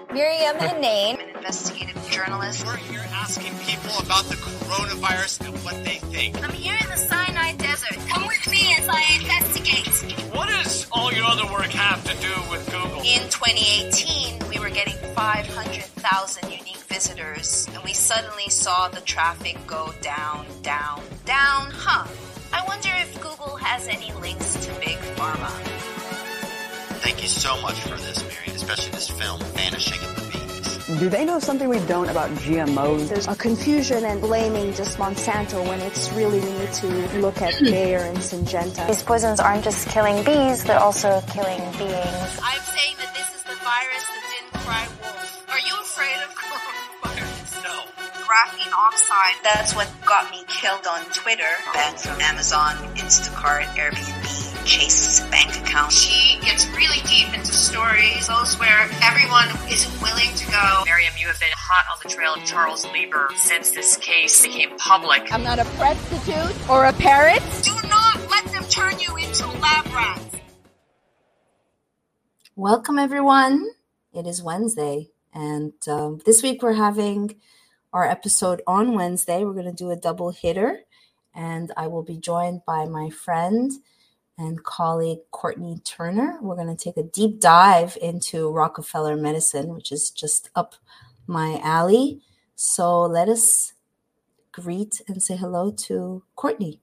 Miriam Hanane, an investigative journalist. We're here asking people about the coronavirus and what they think. I'm here in the Sinai Desert. Come with me as I investigate. What does all your other work have to do with Google? In 2018, we were getting 500,000 unique visitors, and we suddenly saw the traffic go down. I wonder if Google has any links to Big Pharma. Thank you so much for this, Mary, especially this film, Vanishing in the Beans. Do they know something we don't about GMOs? There's a confusion and blaming just Monsanto when it's really we need to look at Bayer and Syngenta. These poisons aren't just killing bees, they're also killing beings. I'm saying that this is the virus that didn't cry wolf. Are you afraid of coronavirus? No. Graphene oxide. That's what got me killed on Twitter. Banned from Amazon, Instacart, Airbnb, Chase's bank account. She gets really deep into stories, those where everyone isn't willing to go. Miriam, you have been hot on the trail of Charles Lieber since this case became public. I'm not a prostitute or a parrot. Do not let them turn you into lab rats. Welcome, everyone. It is Wednesday, and this week we're having our episode on Wednesday. We're going to do a double hitter, and I will be joined by my friend and colleague Courtney Turner. We're going to take a deep dive into Rockefeller medicine, which is just up my alley. So let us greet and say hello to Courtney.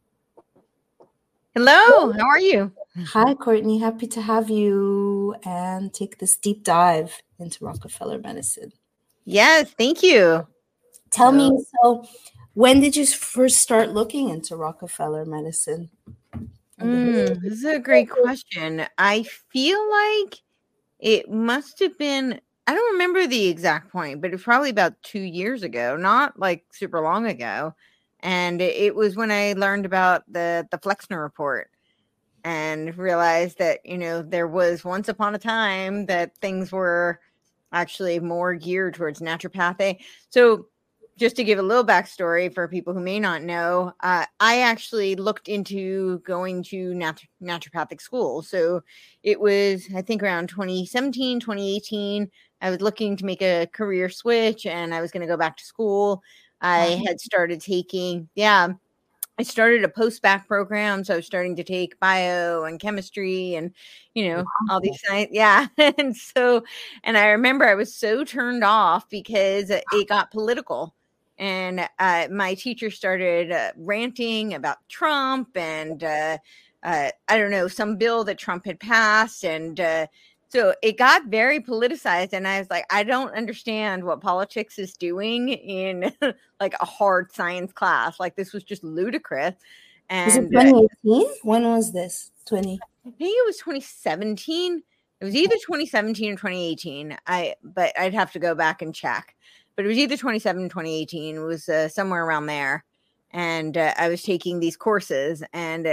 Hello, how are you? Hi, Courtney. Happy to have you and take this deep dive into Rockefeller medicine. Yes, thank you. Tell me, so when did you first start looking into Rockefeller medicine? This is a great question. I feel like it must have been, I don't remember the exact point, but it's probably about 2 years ago, not like super long ago. And it was when I learned about the Flexner report and realized that, there was once upon a time that things were actually more geared towards naturopathy. So just to give a little backstory for people who may not know, I actually looked into going to naturopathic school. So it was, I think, around 2017, 2018. I was looking to make a career switch and I was going to go back to school. I had started taking, I started a post-bac program. So I was starting to take bio and chemistry and, all these science. Yeah. And I remember I was so turned off because it got political. And my teacher started ranting about Trump and, I don't know, some bill that Trump had passed. And so it got very politicized. And I was like, I don't understand what politics is doing in like a hard science class. Like this was just ludicrous. And was it 2018? When was this? I think it was 2017. It was either 2017 or 2018. But I'd have to go back and check. But it was either 2017, 2018. It was somewhere around there. And I was taking these courses. And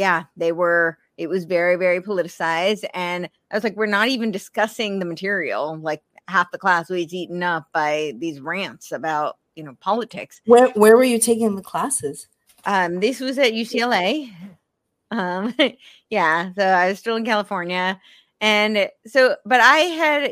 it was very, very politicized. And I was like, we're not even discussing the material. Like half the class was eaten up by these rants about, politics. Where were you taking the classes? This was at UCLA. So I was still in California. And so, but I had,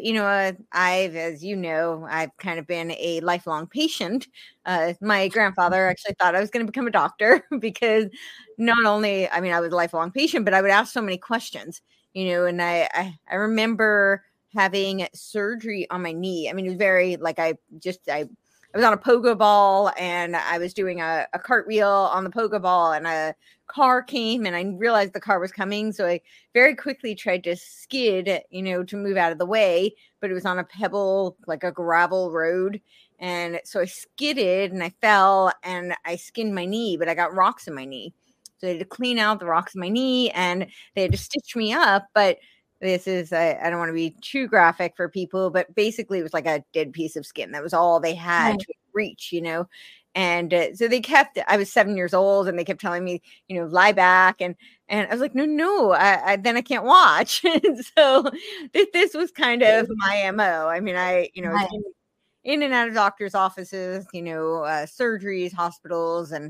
I've kind of been a lifelong patient. My grandfather actually thought I was going to become a doctor because not only, I was a lifelong patient, but I would ask so many questions, and I remember having surgery on my knee. It was very I was on a pogo ball and I was doing a cartwheel on the pogo ball and a car came and I realized the car was coming. So I very quickly tried to skid, to move out of the way, but it was on a pebble, like a gravel road. And so I skidded and I fell and I skinned my knee, but I got rocks in my knee. So they had to clean out the rocks in my knee and they had to stitch me up. But this is, I don't want to be too graphic for people, but basically it was like a dead piece of skin. That was all they had to reach, And so they kept, I was 7 years old and they kept telling me, lie back. And I was like, no, then I can't watch. And so this was kind of my MO. In and out of doctors' offices, surgeries, hospitals. And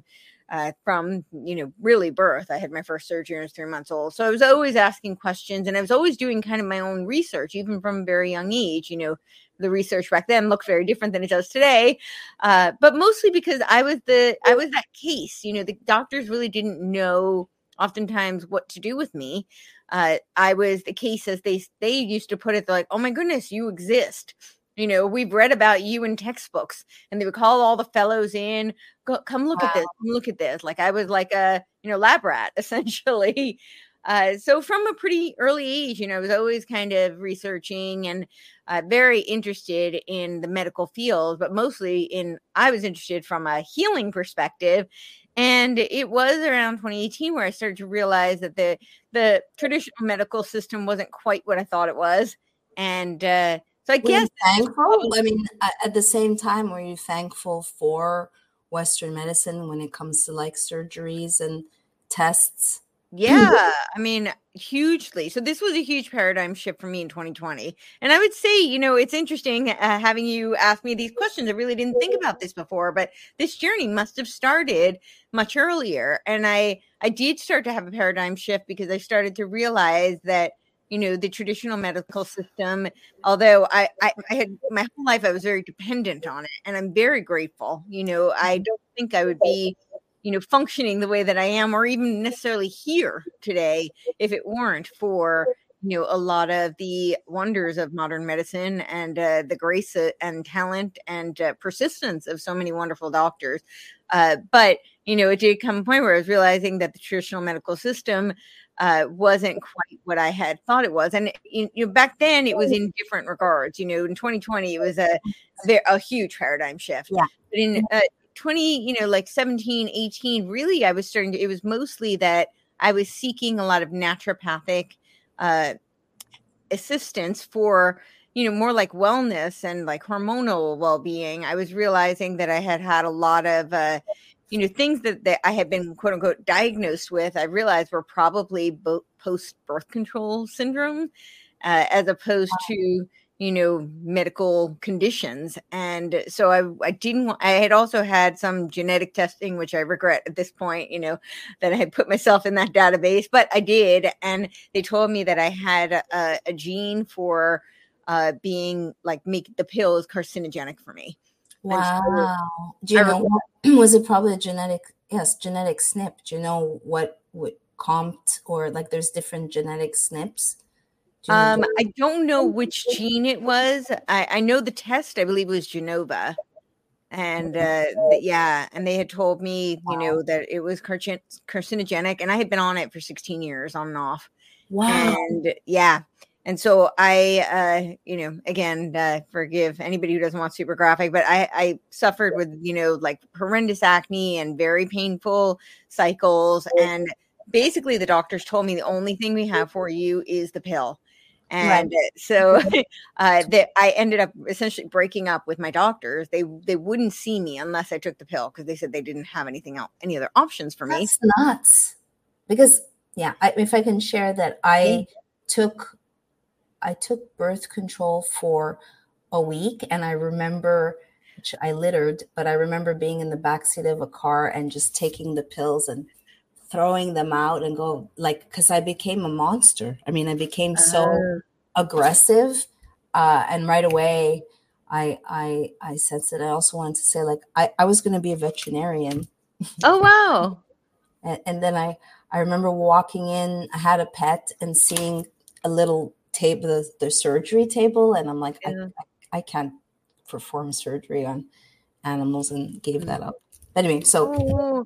from, really birth. I had my first surgery when I was 3 months old. So I was always asking questions, and I was always doing kind of my own research, even from a very young age. The research back then looked very different than it does today. But mostly because I was that case, the doctors really didn't know oftentimes what to do with me. I was the case, as they used to put it. They're like, oh my goodness, you exist. We've read about you in textbooks, and they would call all the fellows in, come look at this, come look at this. Like I was like a, lab rat essentially. So from a pretty early age, I was always kind of researching and very interested in the medical field, but mostly I was interested from a healing perspective. And it was around 2018 where I started to realize that the traditional medical system wasn't quite what I thought it was. And so I guess thankful. I mean, at the same time, were you thankful for Western medicine when it comes to like surgeries and tests? Yeah, I mean, hugely. So this was a huge paradigm shift for me in 2020. And I would say, it's interesting having you ask me these questions. I really didn't think about this before, but this journey must have started much earlier. And I did start to have a paradigm shift because I started to realize that, the traditional medical system, although I had my whole life, I was very dependent on it. And I'm very grateful. I don't think I would be functioning the way that I am, or even necessarily here today, if it weren't for, a lot of the wonders of modern medicine and the grace and talent and persistence of so many wonderful doctors. But, it did come a point where I was realizing that the traditional medical system wasn't quite what I had thought it was. And, back then it was in different regards. In 2020, it was a huge paradigm shift. Yeah. But in 17, 18, really, it was mostly that I was seeking a lot of naturopathic assistance for, more like wellness and like hormonal well-being. I was realizing that I had a lot of, things that I had been quote unquote diagnosed with. I realized were probably post-birth control syndrome, as opposed to medical conditions. And so I had also had some genetic testing, which I regret at this point, that I had put myself in that database, but I did. And they told me that I had a gene for being like, make the pill is carcinogenic for me. Wow. Do you know, was it probably a genetic SNP? Do you know what COMT, or like there's different genetic SNPs? I don't know which gene it was. I know the test, I believe it was Genova. And and they had told me, that it was carcinogenic, and I had been on it for 16 years on and off. Wow. And and so I, again, forgive anybody who doesn't want super graphic, but I suffered with, like horrendous acne and very painful cycles. And basically the doctors told me the only thing we have for you is the pill. And so that I ended up essentially breaking up with my doctors. They wouldn't see me unless I took the pill, because they said they didn't have any other options for me. That's nuts. Because if I can share that, I took birth control for a week, and I remember, which I littered, but I remember being in the backseat of a car and just taking the pills and throwing them out and go, like, because I became a monster. I mean, I became so aggressive, and right away I sensed it. I also wanted to say, like, I was going to be a veterinarian. Oh wow. And then I remember walking in, I had a pet, and seeing a little table, the surgery table, and I'm like, I can't perform surgery on animals, and gave that up. But anyway, so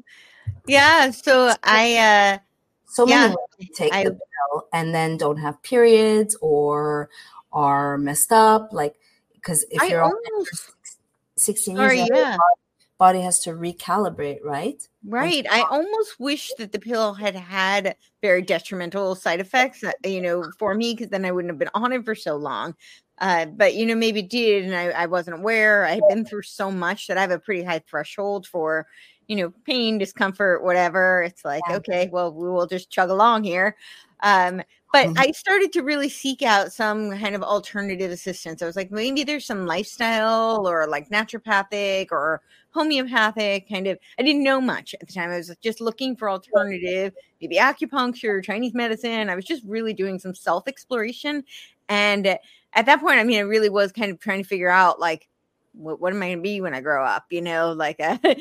so I many women take the pill and then don't have periods or are messed up, like, because if you're almost 16 years old, body has to recalibrate, right? Right. I almost wish that the pill had very detrimental side effects, for me, because then I wouldn't have been on it for so long. But, maybe it did, and I wasn't aware. I had been through so much that I have a pretty high threshold for, pain, discomfort, whatever. It's like, okay, well, we will just chug along here. But I started to really seek out some kind of alternative assistance. I was like, maybe there's some lifestyle or like naturopathic or homeopathic kind of, I didn't know much at the time. I was just looking for alternative, maybe acupuncture, Chinese medicine. I was just really doing some self-exploration. And at that point, I mean, I really was kind of trying to figure out like, what am I going to be when I grow up? You know, like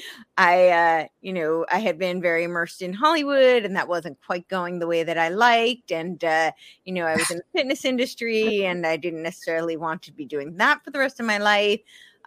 I had been very immersed in Hollywood, and that wasn't quite going the way that I liked. And, I was in the fitness industry, and I didn't necessarily want to be doing that for the rest of my life.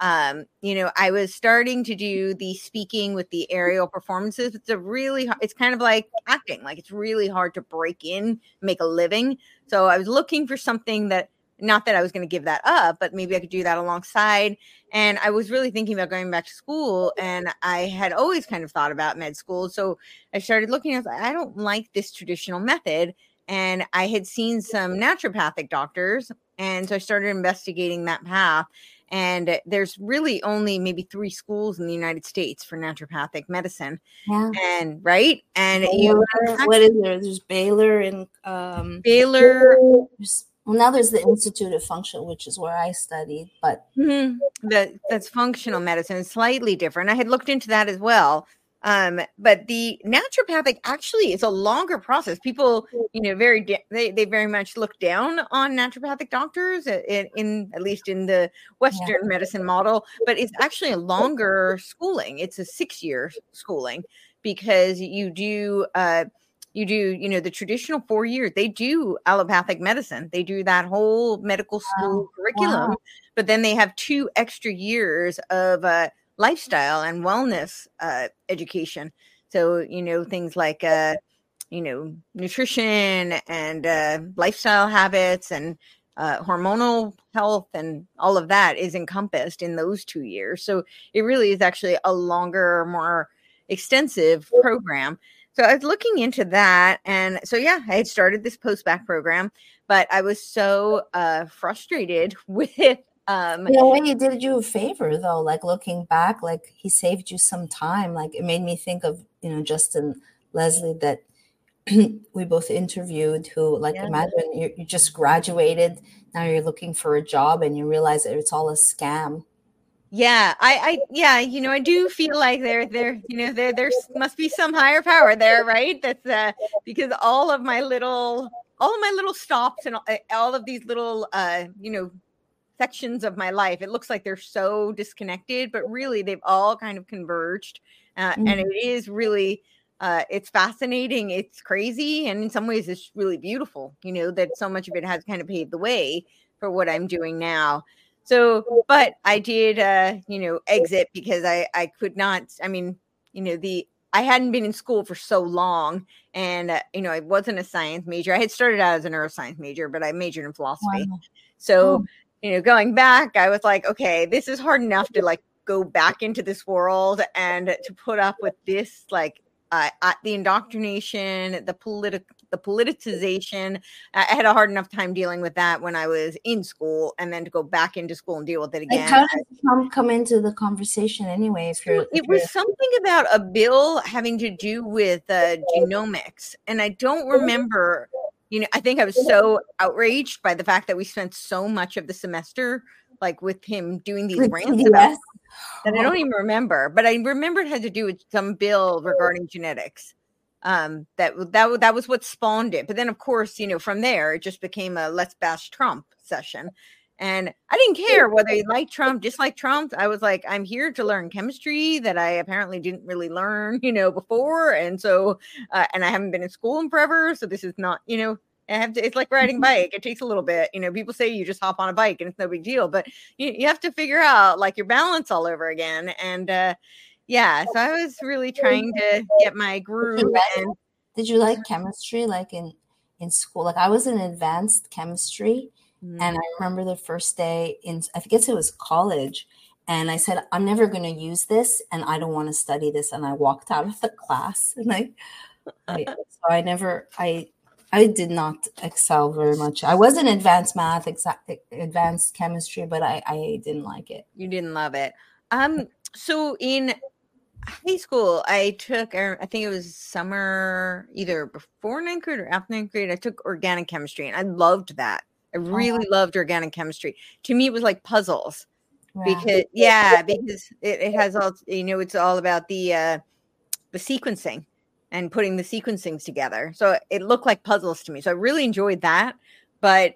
I was starting to do the speaking with the aerial performances. It's kind of like acting, like it's really hard to break in, make a living. So I was looking for something that, not that I was going to give that up, but maybe I could do that alongside. And I was really thinking about going back to school, and I had always kind of thought about med school. So I started looking, I was like, I don't like this traditional method. And I had seen some naturopathic doctors. And so I started investigating that path. And there's really only maybe 3 schools in the United States for naturopathic medicine. Yeah. And right. And what is there? There's Baylor and Baylor. Well, now there's the Institute of Functional, which is where I studied, but that's functional medicine. It's slightly different. I had looked into that as well. But the naturopathic actually is a longer process. People, they very much look down on naturopathic doctors in at least in the Western medicine model, but it's actually a longer schooling. It's a 6-year schooling because you do the traditional 4 years. They do allopathic medicine. They do that whole medical school curriculum, but then they have 2 extra years of lifestyle and wellness education. So, things like, nutrition and lifestyle habits and hormonal health and all of that is encompassed in those 2 years. So it really is actually a longer, more extensive program. So I was looking into that. And so, I had started this post-bac program, but I was so frustrated with in a way, he did you a favor, though. Like looking back, like he saved you some time. Like it made me think of, Justin Leslie that we both interviewed, who imagine you just graduated. Now you're looking for a job and you realize that it's all a scam. Yeah, I do feel like there must be some higher power there, right? That's because all of my little stops and all of these little, sections of my life, it looks like they're so disconnected, but really they've all kind of converged. And it is really, it's fascinating. It's crazy. And in some ways it's really beautiful, that so much of it has kind of paved the way for what I'm doing now. So, but I did, exit because I could not, I hadn't been in school for so long, and, I wasn't a science major. I had started out as a neuroscience major, but I majored in philosophy. Wow. So, going back, I was like, okay, this is hard enough to go back into this world and to put up with this, the indoctrination, the politicization. I had a hard enough time dealing with that when I was in school, and then to go back into school and deal with it again. How did Trump come into the conversation anyway? It was something about a bill having to do with genomics, and I don't remember. I think I was so outraged by the fact that we spent so much of the semester with him doing these rants about that I don't even remember, but I remember it had to do with some bill regarding genetics. That was what spawned it. But then, of course, from there, it just became a let's bash Trump session. And I didn't care whether you like Trump, dislike Trump. I was like, I'm here to learn chemistry that I apparently didn't really learn, before. And so, and I haven't been in school in forever. So this is not, it's like riding a bike. It takes a little bit. People say you just hop on a bike and it's no big deal, but you have to figure out your balance all over again. And so I was really trying to get my groove. Did you like chemistry in school? I was in advanced chemistry, and I remember the first day I guess it was college, and I said, I'm never going to use this, and I don't want to study this. And I walked out of the class, and I did not excel very much. I was in advanced math, advanced chemistry, but I didn't like it. You didn't love it. So in high school, I took, I think it was summer, either before 9th grade or after 9th grade, I took organic chemistry, and I loved that. I really loved organic chemistry. To me, it was like puzzles. because it has all, it's all about the sequencing and putting the sequencings together. So it looked like puzzles to me. So I really enjoyed that. But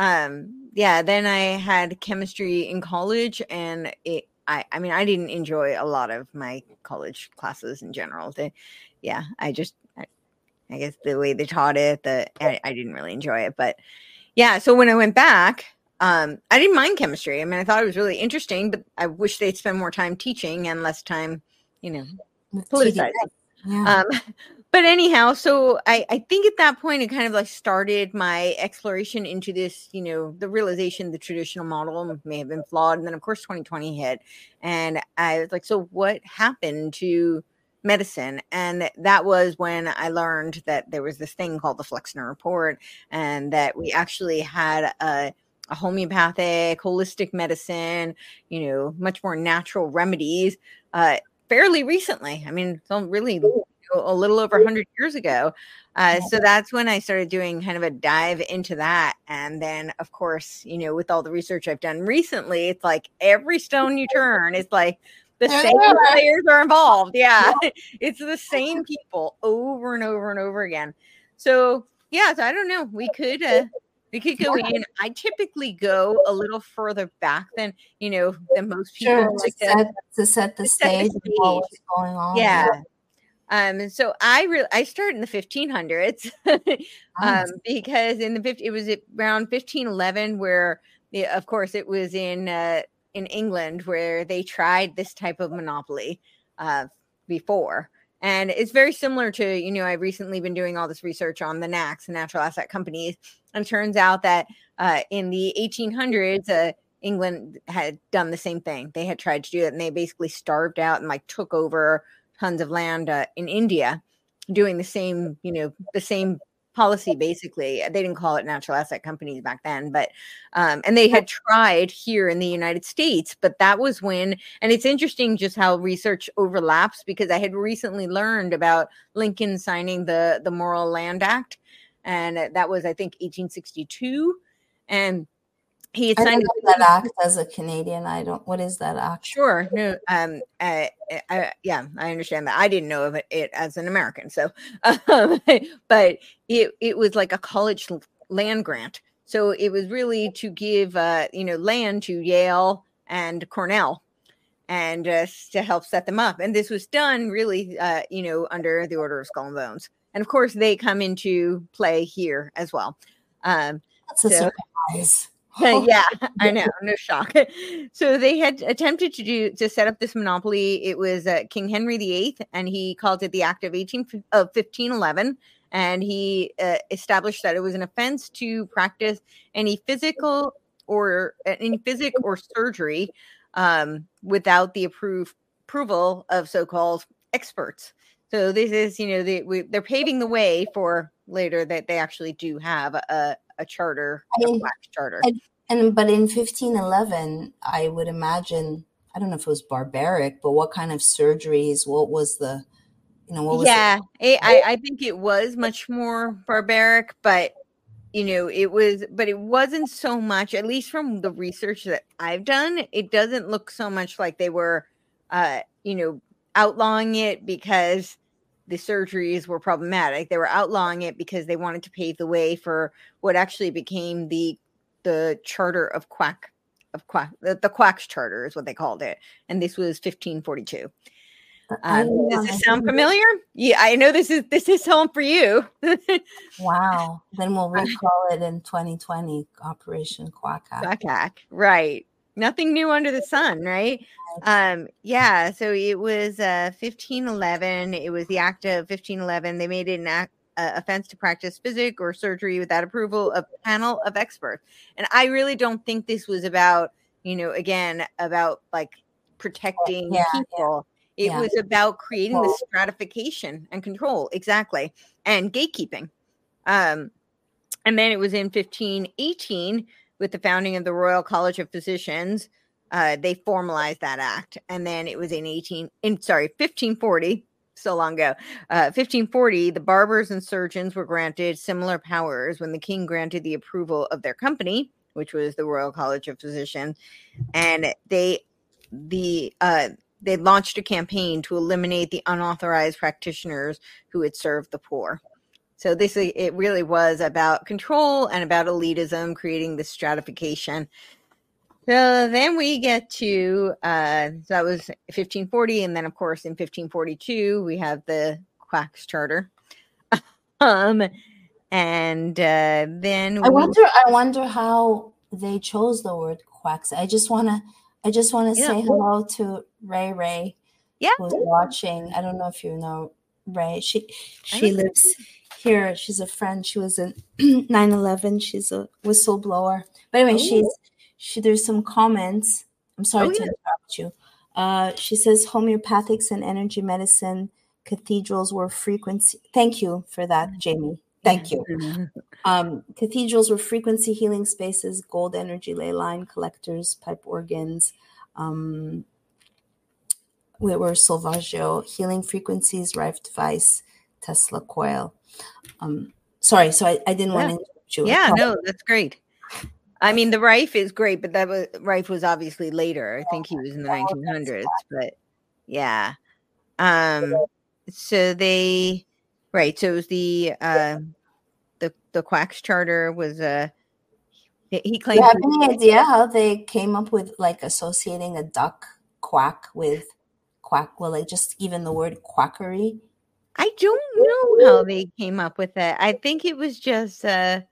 then I had chemistry in college, and I didn't enjoy a lot of my college classes in general. I guess the way they taught it, I didn't really enjoy it. But yeah, so when I went back, I didn't mind chemistry. I mean, I thought it was really interesting, but I wish they'd spend more time teaching and less time, politicizing. Yeah. But anyhow, so I think at that point, it kind of like started my exploration into this, the realization the traditional model may have been flawed. And then, of course, 2020 hit. And I was like, so what happened to medicine? And that was when I learned that there was this thing called the Flexner Report, and that we actually had a homeopathic, holistic medicine, much more natural remedies fairly recently. I mean, so really a little over 100 years ago. So that's when I started doing kind of a dive into that. And then, of course, with all the research I've done recently, it's like every stone you turn, it's like the same players are involved. Yeah. It's the same people over and over and over again. So yeah, so I don't know. We could go in. I typically go a little further back than most people. Sure, to set the stage of what's going on. Yeah. So I started in the 1500s because it was around 1511 where, of course, it was in England where they tried this type of monopoly before. And it's very similar to, I've recently been doing all this research on the NACs, the natural asset companies. And it turns out that in the 1800s, England had done the same thing. They had tried to do it, and they basically starved out and like took over tons of land in India, doing the same, the same policy. Basically, they didn't call it natural asset companies back then, but and they had tried here in the United States, but that was when. And it's interesting just how research overlaps, because I had recently learned about Lincoln signing the Morrill Land Act, and that was, I think, 1862, and he had signed that act as a Canadian. What is that act? Sure. No. I understand that. I didn't know of it as an American. So, but it was like a college land grant. So it was really to give, land to Yale and Cornell, and to help set them up. And this was done really, under the Order of Skull and Bones. And of course, they come into play here as well. That's a surprise. Yeah, I know. No shock. So they had attempted to set up this monopoly. It was King Henry VIII, and he called it the Act of 1511. And he established that it was an offense to practice any physic or surgery without the approval of so-called experts. So this is, they're paving the way for later that they actually do have a charter, a wax charter. But in 1511, I would imagine, I don't know if it was barbaric, but what kind of surgeries? What was the, I think it was much more barbaric, but it wasn't so much, at least from the research that I've done, it doesn't look so much like they were, outlawing it because the surgeries were problematic. They were outlawing it because they wanted to pave the way for what actually became the charter of quack, the Quacks Charter is what they called it. And this was 1542. Does this sound familiar? Yeah, I know this is home for you. Wow. Then we'll recall it in 2020, Operation Quack Hack. Right. Nothing new under the sun, right? So it was 1511. It was the Act of 1511. They made it an offense to practice physic or surgery without approval of a panel of experts. And I really don't think this was about, about like protecting people. It was about creating the stratification and control. Exactly. And gatekeeping. And then it was in 1518 with the founding of the Royal College of Physicians. They formalized that act. And then it was in 1540, so long ago, 1540, the barbers and surgeons were granted similar powers when the king granted the approval of their company, which was the Royal College of Physicians. And they they launched a campaign to eliminate the unauthorized practitioners who had served the poor. So it really was about control and about elitism, creating this stratification. So then we get to, that was 1540. And then, of course, in 1542, we have the Quacks Charter. And then I wonder how they chose the word quacks. I just want to say hello to Ray. Yeah. Who's watching. I don't know if you know Ray. She lives here. She's a friend. She was in 9/11. She's a whistleblower. But anyway, there's some comments. I'm sorry to interrupt you. She says homeopathics and energy medicine cathedrals were frequency. Thank you for that, Jamie. Thank you. Cathedrals were frequency healing spaces, gold energy ley line collectors, pipe organs. We were Solvaggio, healing frequencies, Rife device, Tesla coil. Sorry, so I didn't want to interrupt you. Yeah, no, that's great. I mean, the Rife is great, but Rife was obviously later. I think he was in the 1900s, but yeah. So they, right. So it was the Quacks Charter was he claimed. Do you have any idea how they came up with like associating a duck quack with quack? Well, like just even the word quackery. I don't know how they came up with that. I think it was just to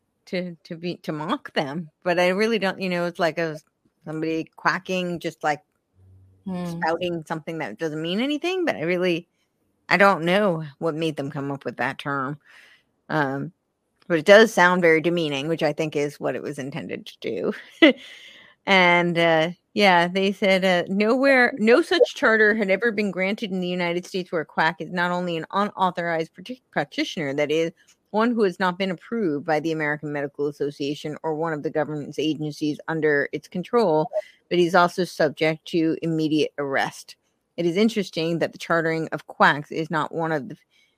mock them, but I really don't. It's like somebody quacking, just like spouting something that doesn't mean anything. But I don't know what made them come up with that term. But it does sound very demeaning, which I think is what it was intended to do. And they said no such charter had ever been granted in the United States where a quack is not only an unauthorized practitioner, that is, one who has not been approved by the American Medical Association or one of the government's agencies under its control, but he's also subject to immediate arrest. It is interesting that the chartering of quacks is not one of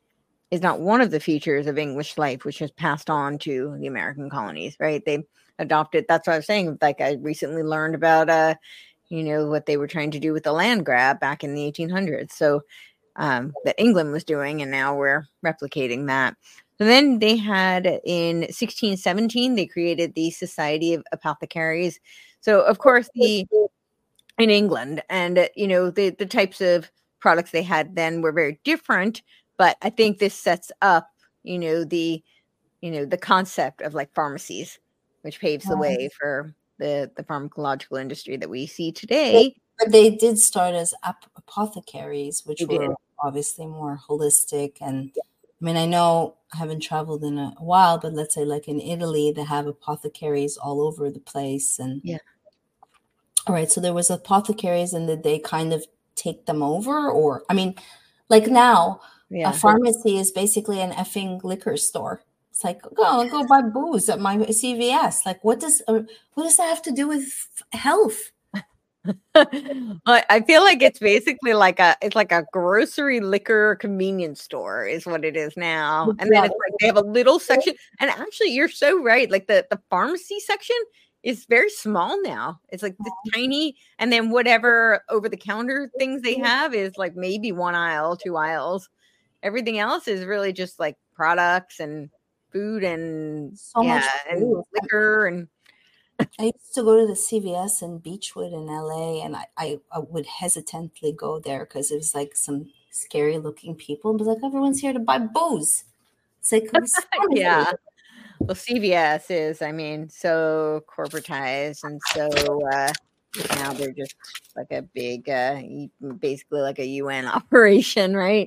the features of English life, which has passed on to the American colonies, right? They adopted, that's what I was saying. Like I recently learned about, what they were trying to do with the land grab back in the 1800s. So that England was doing, and now we're replicating that. So then they had in 1617, they created the Society of Apothecaries. So of course in England, and the types of products they had then were very different. But I think this sets up, the concept of like pharmacies, which paves the way for the pharmacological industry that we see today. But they did start as apothecaries, which were obviously more holistic. And I mean, I know I haven't traveled in a while, but let's say like in Italy, they have apothecaries all over the place. And all right, so there was apothecaries, and did they kind of take them over? Or, I mean, like now, a pharmacy is basically an effing liquor store. It's like, go buy booze at my CVS. Like, what does that have to do with health? I feel like it's basically like a grocery liquor convenience store is what it is now. And then it's like they have a little section. And actually, you're so right. Like the pharmacy section is very small now. It's like this tiny, and then whatever over the counter things they have is like maybe 1 aisle, 2 aisles. Everything else is really just like products and food and and liquor. And I used to go to the CVS in Beechwood in LA, and I would hesitantly go there because it was like some scary looking people. But like, everyone's here to buy booze. It's like, yeah. Well, CVS is, so corporatized, and so now they're just like a big, basically like a UN operation, right?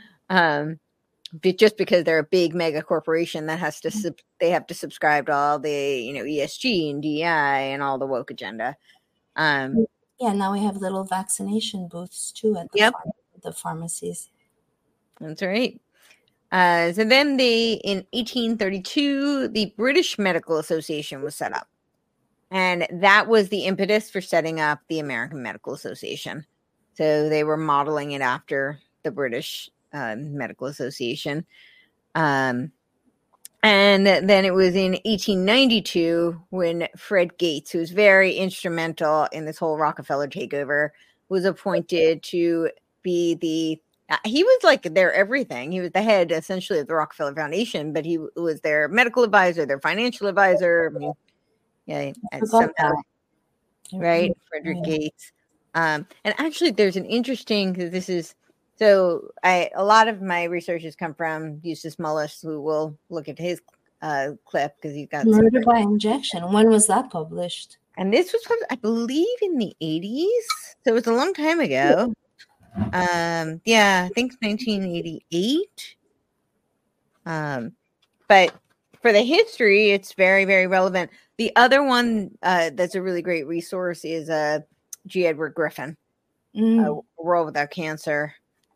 Just because they're a big mega corporation that has to, they have to subscribe to all the, ESG and DEI and all the woke agenda. Now we have little vaccination booths too at the pharmacies. That's right. So then in 1832, the British Medical Association was set up. And that was the impetus for setting up the American Medical Association. So they were modeling it after the British Medical Association. And then it was in 1892 when Fred Gates, who was very instrumental in this whole Rockefeller takeover, was appointed to be he was like their everything. He was the head essentially of the Rockefeller Foundation, but he was their medical advisor, their financial advisor. I mean, yeah, somehow, right? Frederick Gates. And actually there's an interesting, this is, so a lot of my research has come from Eustace Mullis, who will look at his clip because he's got Murder by Injection. When was that published? And this was, I believe, in the 80s. So it was a long time ago. Yeah, I think 1988. But for the history, it's very, very relevant. The other one that's a really great resource is G. Edward Griffin, A World Without Cancer.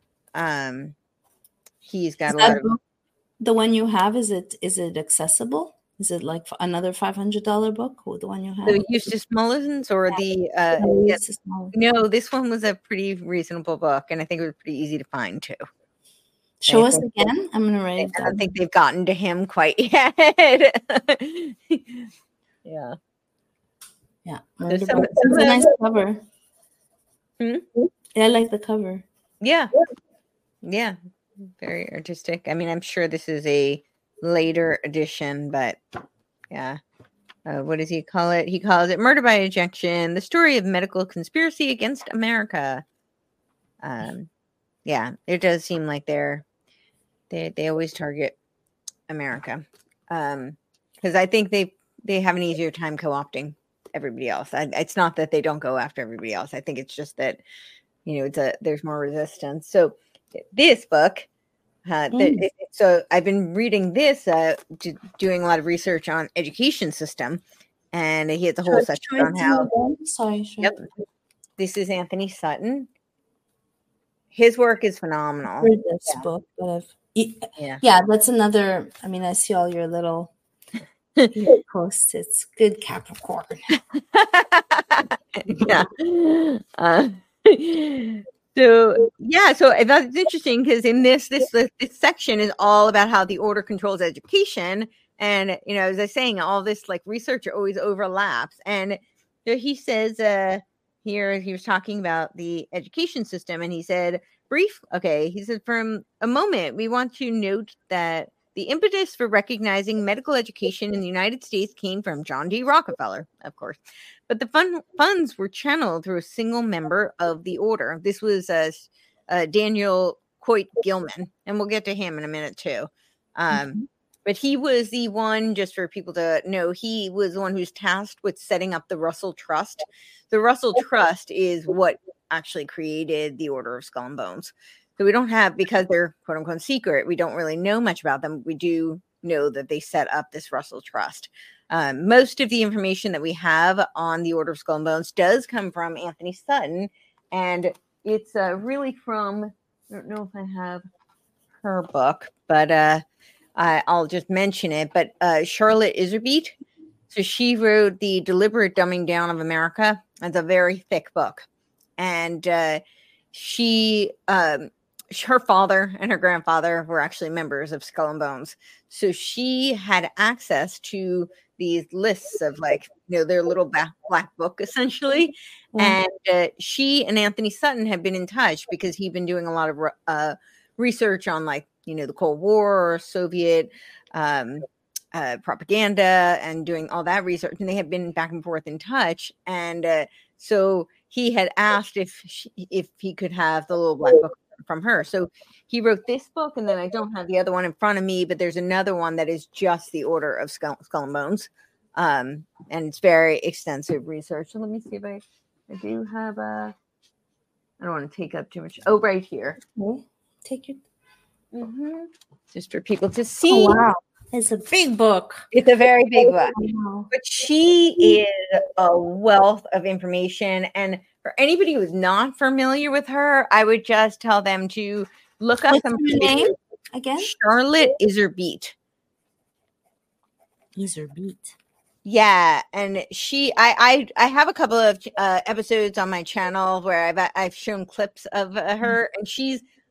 He's got a lot of. The one you have, is it accessible? Is it like another $500 book? Or the one you have? The Eustace Mullins or Eustace Mullins. No, this one was a pretty reasonable book, and I think it was pretty easy to find too. Show us again. I'm gonna write it down. I don't think they've gotten to him quite yet. Yeah. Yeah. It's a nice cover. Yeah, I like the cover. Yeah. Yeah. Very artistic. I mean, I'm sure this is a later edition, but yeah. What does he call it? He calls it Murder by Injection, the story of medical conspiracy against America. Yeah, it does seem like they always target America. Because I think they have an easier time co-opting everybody else. It's not that they don't go after everybody else. I think it's just that, there's more resistance. So this book, so I've been reading this, doing a lot of research on education system, and he has a whole section on how. Sorry. Yep. This is Anthony Sutton. His work is phenomenal. I've read this book, but yeah, that's another. I mean, I see all your little posts. It's good Capricorn. Yeah. So that's interesting because in this section is all about how the order controls education, and as I was saying, all this like research always overlaps. And he says here he was talking about the education system, and he said, he said, from a moment we want to note that the impetus for recognizing medical education in the United States came from John D. Rockefeller, of course. But the funds were channeled through a single member of the order. This was Daniel Coit Gilman, and we'll get to him in a minute too. But he was the one, just for people to know, he was the one who's tasked with setting up the Russell Trust. The Russell Trust is what actually created the Order of Skull and Bones. So we don't have, because they're quote unquote secret, we don't really know much about them. We do know that they set up this Russell Trust. Most of the information that we have on the Order of Skull and Bones does come from Anthony Sutton, and it's really from, I don't know if I have her book, but I'll just mention it. But Charlotte Iserbyt, so she wrote The Deliberate Dumbing Down of America. It's a very thick book, and her father and her grandfather were actually members of Skull and Bones. So she had access to these lists of their little black book essentially. And she and Anthony Sutton have been in touch because he'd been doing a lot of research on the Cold War, Soviet propaganda, and doing all that research. And they have been back and forth in touch. And so he had asked if he could have the little black book from her. So he wrote this book, and then I don't have the other one in front of me, but there's another one that is just the Order of Skull and Bones. And it's very extensive research. So let me see if I do have I don't want to take up too much. Oh, right here. Take it. Just for people to see. Oh, wow. It's a big book. It's a very big book. But she is a wealth of information. And for anybody who's not familiar with her, I would just tell them to look up some name again. Charlotte Iserbyt. Iserbyt. Yeah, and I have a couple of episodes on my channel where I've shown clips of her, and she's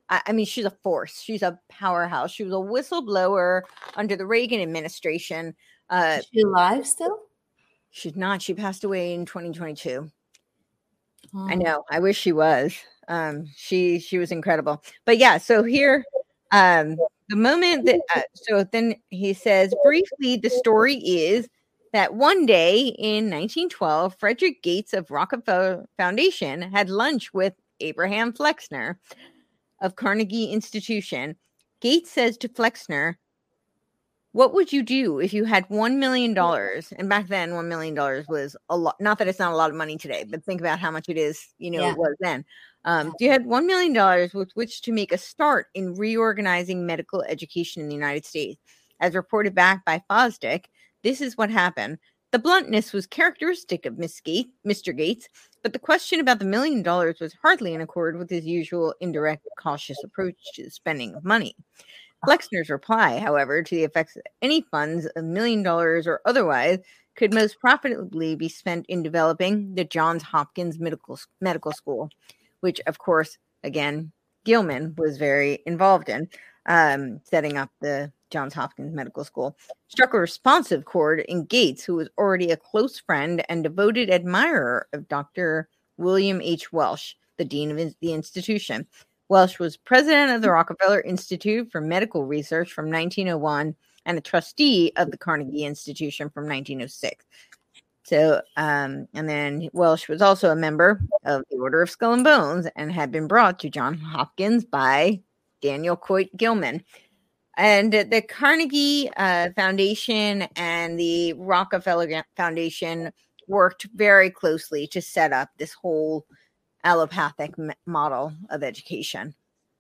I mean, she's a force. She's a powerhouse. She was a whistleblower under the Reagan administration. Is she alive still? She's not. She passed away in 2022. Oh. I know. I wish she was. She was incredible. But yeah, so here, the moment that so then he says briefly, the story is that one day in 1912, Frederick Gates of Rockefeller Foundation had lunch with Abraham Flexner of Carnegie Institution. Gates says to Flexner, "What would you do if you had $1 million?" And back then, $1 million was a lot. Not that it's not a lot of money today, but think about how much it is, it was then. You had $1 million with which to make a start in reorganizing medical education in the United States. As reported back by Fosdick, this is what happened. The bluntness was characteristic of Mr. Gates, but the question about the $1 million was hardly in accord with his usual indirect, cautious approach to the spending of money. Flexner's reply, however, to the effects that any funds of $1 million or otherwise could most profitably be spent in developing the Johns Hopkins Medical School, which, of course, again, Gilman was very involved in setting up the Johns Hopkins Medical School, struck a responsive chord in Gates, who was already a close friend and devoted admirer of Dr. William H. Welsh, the dean of the institution. Welsh was president of the Rockefeller Institute for Medical Research from 1901 and a trustee of the Carnegie Institution from 1906. So, and then Welsh was also a member of the Order of Skull and Bones and had been brought to Johns Hopkins by Daniel Coit Gilman. And the Carnegie Foundation and the Rockefeller Foundation worked very closely to set up this whole allopathic model of education.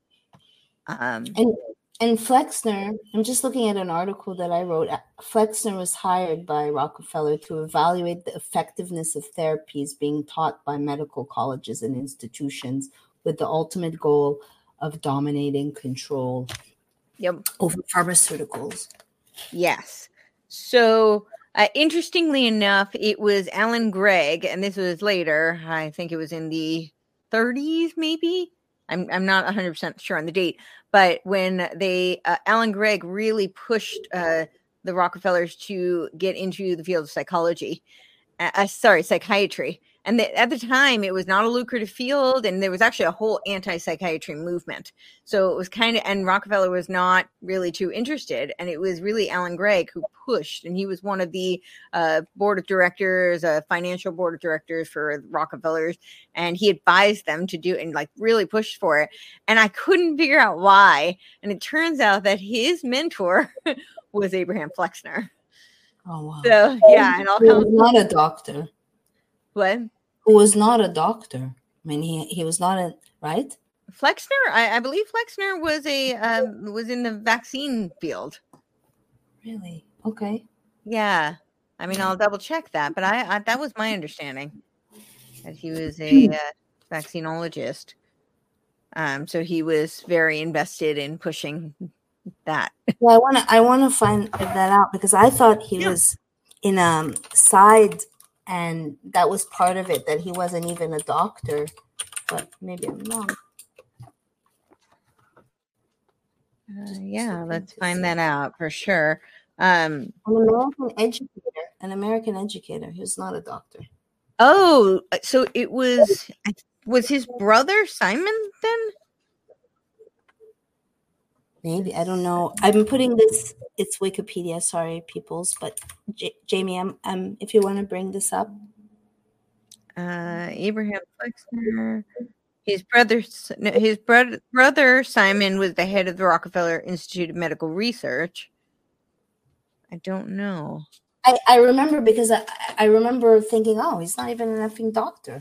And Flexner, I'm just looking at an article that I wrote. Flexner was hired by Rockefeller to evaluate the effectiveness of therapies being taught by medical colleges and institutions with the ultimate goal of dominating control over pharmaceuticals. Yes. So, interestingly enough, it was Alan Gregg, and this was later. I think it was in the 30s, maybe. I'm not 100% sure on the date, but when they Alan Gregg really pushed the Rockefellers to get into the field of psychiatry. And at the time, it was not a lucrative field, and there was actually a whole anti-psychiatry movement. So it was and Rockefeller was not really too interested, and it was really Alan Gregg who pushed, and he was one of the board of directors, financial board of directors for Rockefellers, and he advised them to do it and really pushed for it. And I couldn't figure out why, and it turns out that his mentor was Abraham Flexner. Oh, wow. So, yeah. And he was not a doctor. What? Who was not a doctor. I mean, he was not right? Flexner? I believe Flexner was was in the vaccine field. Really? Okay. Yeah. I mean, I'll double check that, but I that was my understanding, that he was a vaccinologist. So he was very invested in pushing that. Well, I want to find that out, because I thought he was in side, and that was part of it, that he wasn't even a doctor, but maybe I'm wrong. Yeah, let's find that out for sure. An American educator. He was not a doctor. Oh, so it was his brother Simon then? Maybe, I don't know. I'm putting this. It's Wikipedia. Sorry, peoples. But Jamie, if you want to bring this up. Abraham Flexner. His brother Simon was the head of the Rockefeller Institute of Medical Research. I don't know. I remember, because I remember thinking, oh, he's not even an effing doctor.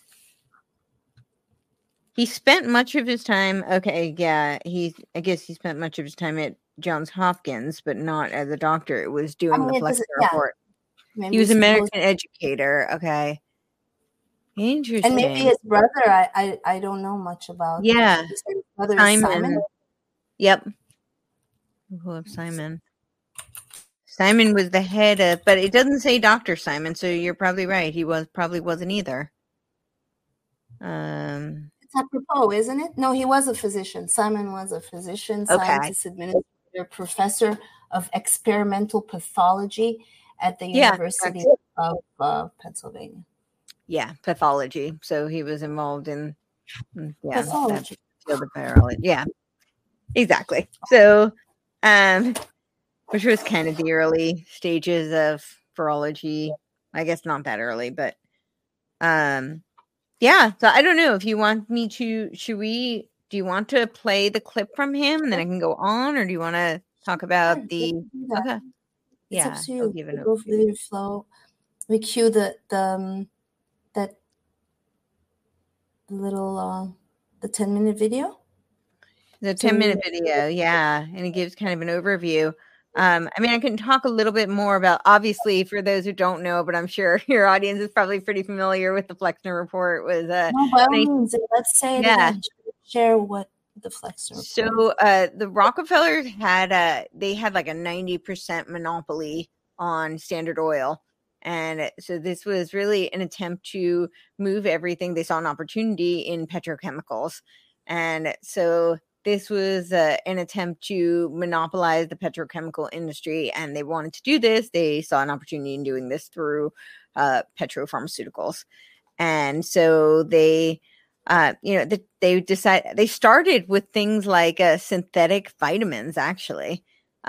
He spent much of his time. Okay, yeah, I guess he spent much of his time at Johns Hopkins, but not as a doctor. It was doing the Flexner report. Maybe he was an American educator. Okay, interesting. And maybe his brother. I don't know much about. Yeah, his brother Simon. Yep. Pull up Simon. Simon was the head of, but it doesn't say Dr. Simon, so you're probably right. He probably wasn't either. It's apropos, isn't it? No, he was a physician. Simon was a physician, scientist, administrator, professor of experimental pathology at the University of Pennsylvania. Yeah, pathology. So he was involved in pathology. Field of biology. Yeah, exactly. So, which was kind of the early stages of virology. I guess not that early, but yeah. So I don't know if you want me to. Do you want to play the clip from him, and then I can go on, or do you want to talk about the? Okay. It's up to you. Go for your flow. We cue the little the 10-minute video. The 10-minute video, yeah, and it gives kind of an overview. I mean, I can talk a little bit more about, obviously, for those who don't know, but I'm sure your audience is probably pretty familiar with the Flexner Report. Was no, by all means, let's say it again. Share what the Flexner Report. So the Rockefellers had like a 90% monopoly on Standard Oil. And so this was really an attempt to move everything. They saw an opportunity in petrochemicals. And so this was an attempt to monopolize the petrochemical industry. And they wanted to do this. They saw an opportunity in doing this through petropharmaceuticals. And so they, they started with things like synthetic vitamins, actually,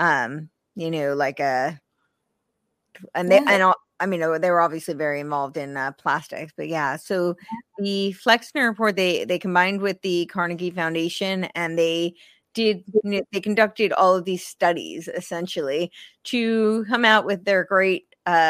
they were obviously very involved in plastics, but yeah. So the Flexner Report, they combined with the Carnegie Foundation, and they conducted all of these studies essentially to come out with their great,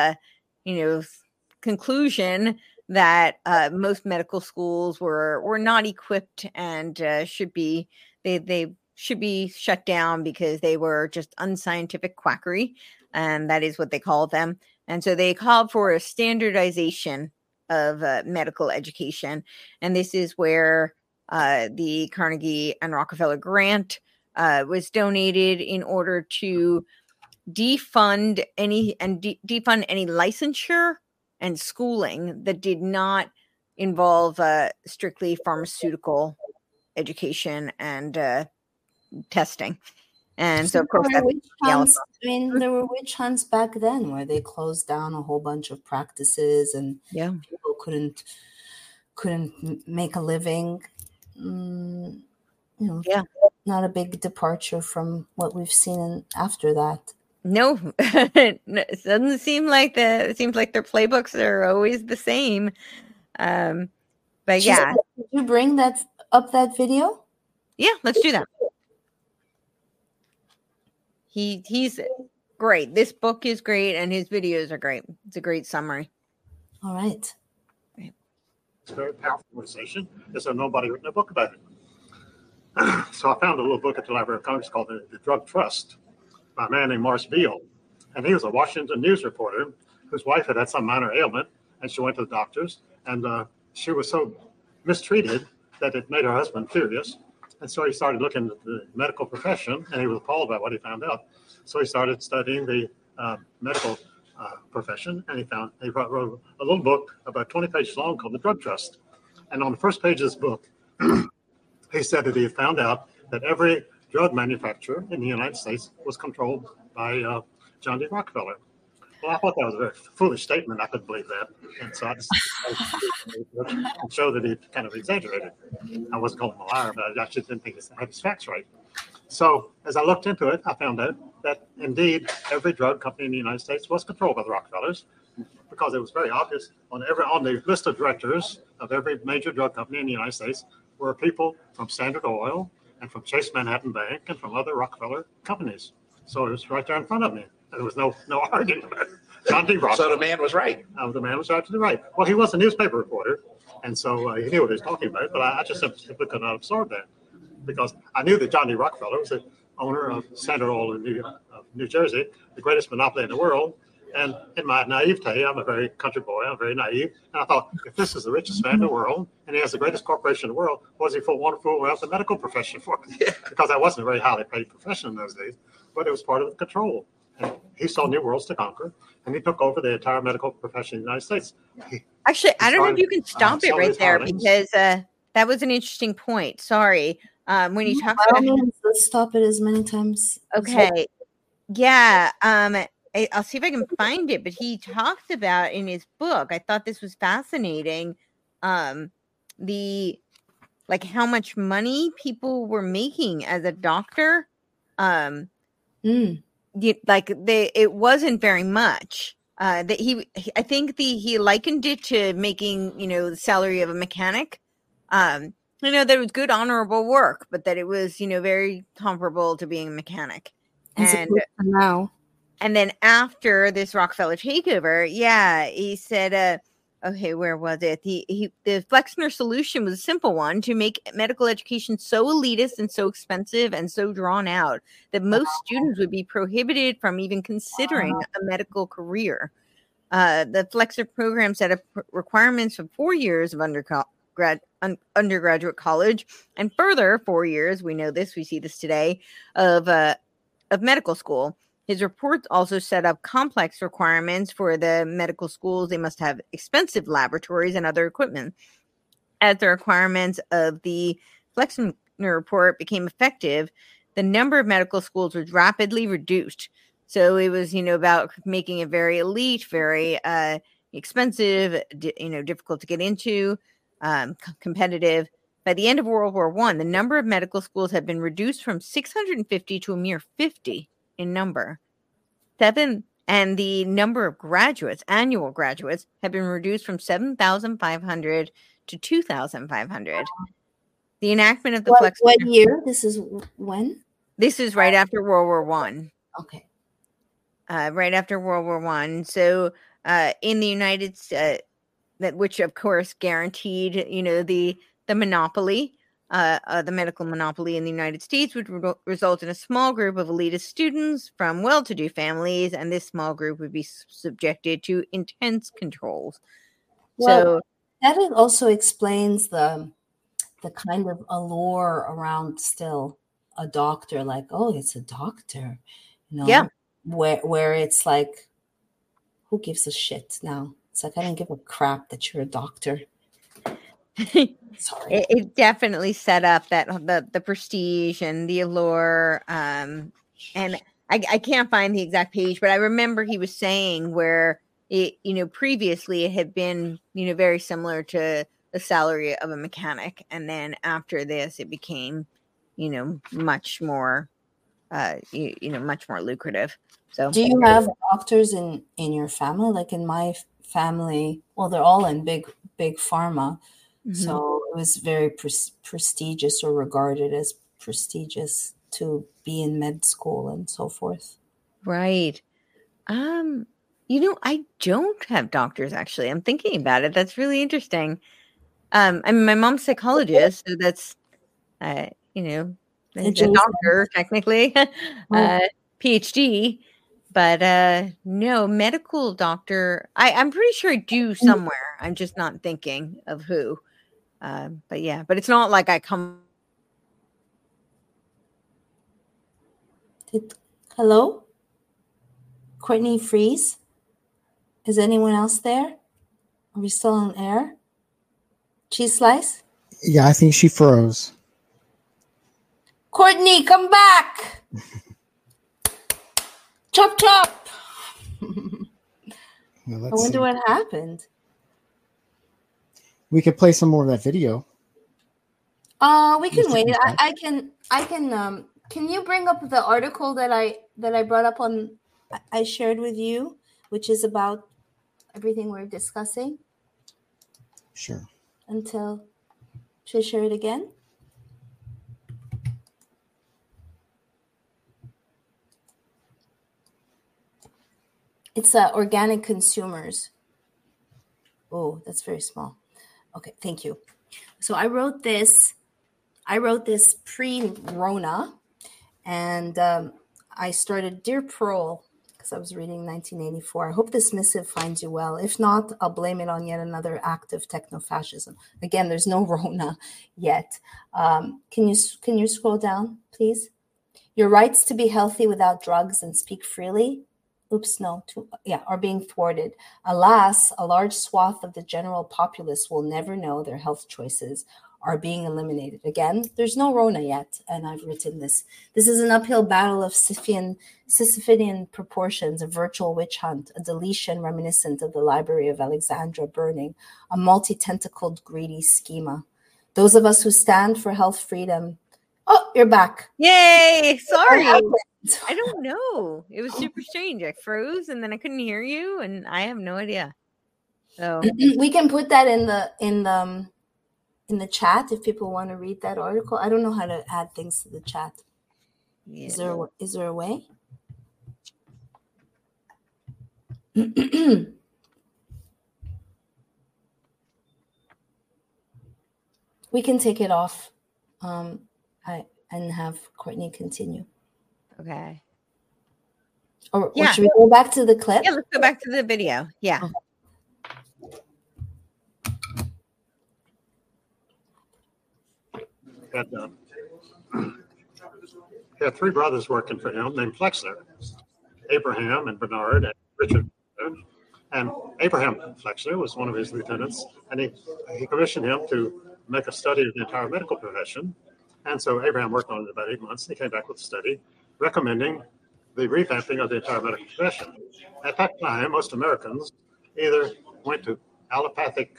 conclusion that most medical schools were not equipped and should be shut down because they were just unscientific quackery, and that is what they called them. And so they called for a standardization of medical education. And this is where the Carnegie and Rockefeller grant was donated in order to defund any licensure and schooling that did not involve strictly pharmaceutical education and testing. And so, of course, there were witch hunts back then where they closed down a whole bunch of practices and people couldn't make a living. Not a big departure from what we've seen after that. No, it doesn't seem like it seems like their playbooks are always the same. But yeah, did you bring that video? Yeah, let's do that. He's great. This book is great, and his videos are great. It's a great summary. All right. It's a very powerful conversation. There's nobody written a book about it. So I found a little book at the Library of Congress called The Drug Trust by a man named Morris Beall. And he was a Washington news reporter whose wife had some minor ailment, and she went to the doctors, and she was so mistreated that it made her husband furious. And so he started looking at the medical profession, and he was appalled by what he found out. So he started studying the medical profession, and he wrote a little book about 20 pages long called The Drug Trust. And on the first page of this book, he said that he had found out that every drug manufacturer in the United States was controlled by John D. Rockefeller. Well, I thought that was a very foolish statement. I couldn't believe that. And so I just showed that he kind of exaggerated. I wasn't calling him a liar, but I just didn't think he had his facts right. So as I looked into it, I found out that indeed every drug company in the United States was controlled by the Rockefellers, because it was very obvious on the list of directors of every major drug company in the United States were people from Standard Oil and from Chase Manhattan Bank and from other Rockefeller companies. So it was right there in front of me. There was no argument about it. John D. Rockefeller. So the man was right. The man was absolutely right. Well, he was a newspaper reporter, and so he knew what he was talking about, but I just simply could not absorb that, because I knew that John D. Rockefeller was the owner of Standard Oil in New Jersey, the greatest monopoly in the world. And in my naivete, I'm a very country boy, I'm very naive, and I thought, if this is the richest man in the world, and he has the greatest corporation in the world, what does he want to fool around the medical profession for? Yeah. Because that wasn't a very highly paid profession in those days, but it was part of the control. And he saw new worlds to conquer, and he took over the entire medical profession in the United States. Actually, I don't know if you can stop it right there, because that that was an interesting point. Sorry. When you talk By all about means, let's stop it as many times. okay, yeah. I'll see if I can find it. But he talked about in his book. I thought this was fascinating. The like how much money people were making as a doctor. It wasn't very much. I think he likened it to making, the salary of a mechanic. That it was good, honorable work, but that it was, very comparable to being a mechanic. And then after this Rockefeller takeover, he said, okay, where was it? The Flexner solution was a simple one to make medical education so elitist and so expensive and so drawn out that most students would be prohibited from even considering a medical career. The Flexner program set up requirements of 4 years of undergraduate college and further 4 years. We know this, we see this today, of medical school. His reports also set up complex requirements for the medical schools. They must have expensive laboratories and other equipment. As the requirements of the Flexner report became effective, the number of medical schools was rapidly reduced. So it was, about making it very elite, very expensive, difficult to get into, competitive. By the end of World War I, the number of medical schools had been reduced from 650 to a mere 50 in number. And the number of annual graduates, have been reduced from 7,500 to 2,500. The enactment of the Flexner. What year? This is when? This is right after World War I. Okay. Right after World War I. So in the United States, which of course guaranteed, the monopoly. The medical monopoly in the United States would result in a small group of elitist students from well-to-do families, and this small group would be subjected to intense controls. Well, that also explains the kind of allure around still a doctor, like, oh, it's a doctor, Yeah. Where it's like, who gives a shit now? It's like, I don't give a crap that you're a doctor. Sorry. It definitely set up that the prestige and the allure. And I can't find the exact page, but I remember he was saying where it, previously it had been, very similar to the salary of a mechanic. And then after this, it became, much more, much more lucrative. So do you have doctors in your family? Like in my family, well, they're all in big pharma. Mm-hmm. So it was very prestigious, or regarded as prestigious, to be in med school and so forth. Right. I don't have doctors, actually. I'm thinking about it. That's really interesting. My mom's a psychologist, so that's, a doctor, technically, PhD, but no, medical doctor. I'm pretty sure I do somewhere. I'm just not thinking of who. But it's not like I come. Hello? Courtney Freeze? Is anyone else there? Are we still on air? Cheese Slice? Yeah, I think she froze. Courtney, come back! Chop, chop! Well, I wonder what happened. We could play some more of that video. We can wait. I can. Can you bring up the article that I brought up I shared with you, which is about everything we're discussing? Sure. Should I share it again? It's organic consumers. Oh, that's very small. Okay, thank you. So I wrote this pre-Rona, and I started Dear Pearl because I was reading 1984. I hope this missive finds you well. If not, I'll blame it on yet another act of techno-fascism. Again, there's no Rona yet. Can you scroll down, please? Your rights to be healthy without drugs and speak freely are being thwarted. Alas, a large swath of the general populace will never know their health choices are being eliminated. Again, there's no Rona yet, and I've written this. This is an uphill battle of Sisyphean proportions, a virtual witch hunt, a deletion reminiscent of the Library of Alexandria burning, a multi-tentacled greedy schema. Those of us who stand for health freedom. Oh, you're back. Yay! Sorry. I don't know. It was super strange. I froze and then I couldn't hear you, and I have no idea. So we can put that in the chat if people want to read that article. I don't know how to add things to the chat. Yeah. Is there a way? We can take it off and have Courtney continue. Okay. Or should we go back to the clip? Yeah, let's go back to the video. Yeah. He had three brothers working for him named Flexner, Abraham and Bernard and Richard. And Abraham Flexner was one of his lieutenants, and he commissioned him to make a study of the entire medical profession. And so Abraham worked on it about 8 months. He came back with a study recommending the revamping of the entire medical profession. At that time, most Americans either went to allopathic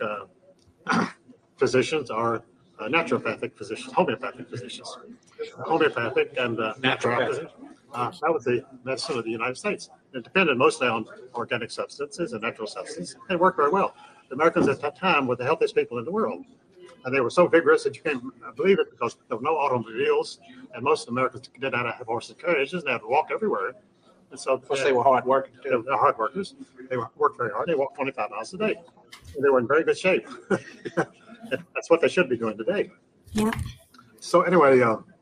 physicians or naturopathic physicians, homeopathic physicians. Homeopathic and naturopathic. That was the medicine of the United States. It depended mostly on organic substances and natural substances. It worked very well. The Americans at that time were the healthiest people in the world. And they were so vigorous that you can't believe it because there were no automobiles, and most Americans did not have horses and carriages, and they had to walk everywhere. And so plus they were hard workers too. They were hard workers. They worked very hard. They walked 25 miles a day. And they were in very good shape. That's what they should be doing today. Yeah. So anyway,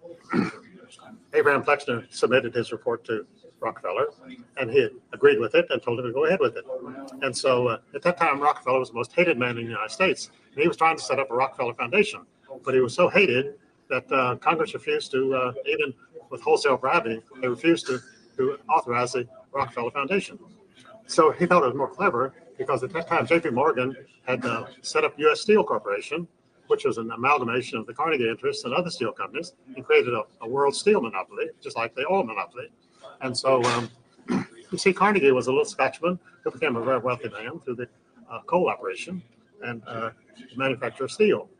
Abraham Flexner submitted his report to Rockefeller, and he agreed with it and told him to go ahead with it. And so at that time, Rockefeller was the most hated man in the United States. And he was trying to set up a Rockefeller Foundation, but he was so hated that Congress refused to, even with wholesale bribing, they refused to authorize the Rockefeller Foundation. So he thought it was more clever because at that time, J.P. Morgan had set up U.S. Steel Corporation, which was an amalgamation of the Carnegie interests and other steel companies, and created a world steel monopoly, just like the oil monopoly. And so, you see, Carnegie was a little Scotchman who became a very wealthy man through the coal operation and manufacture of steel.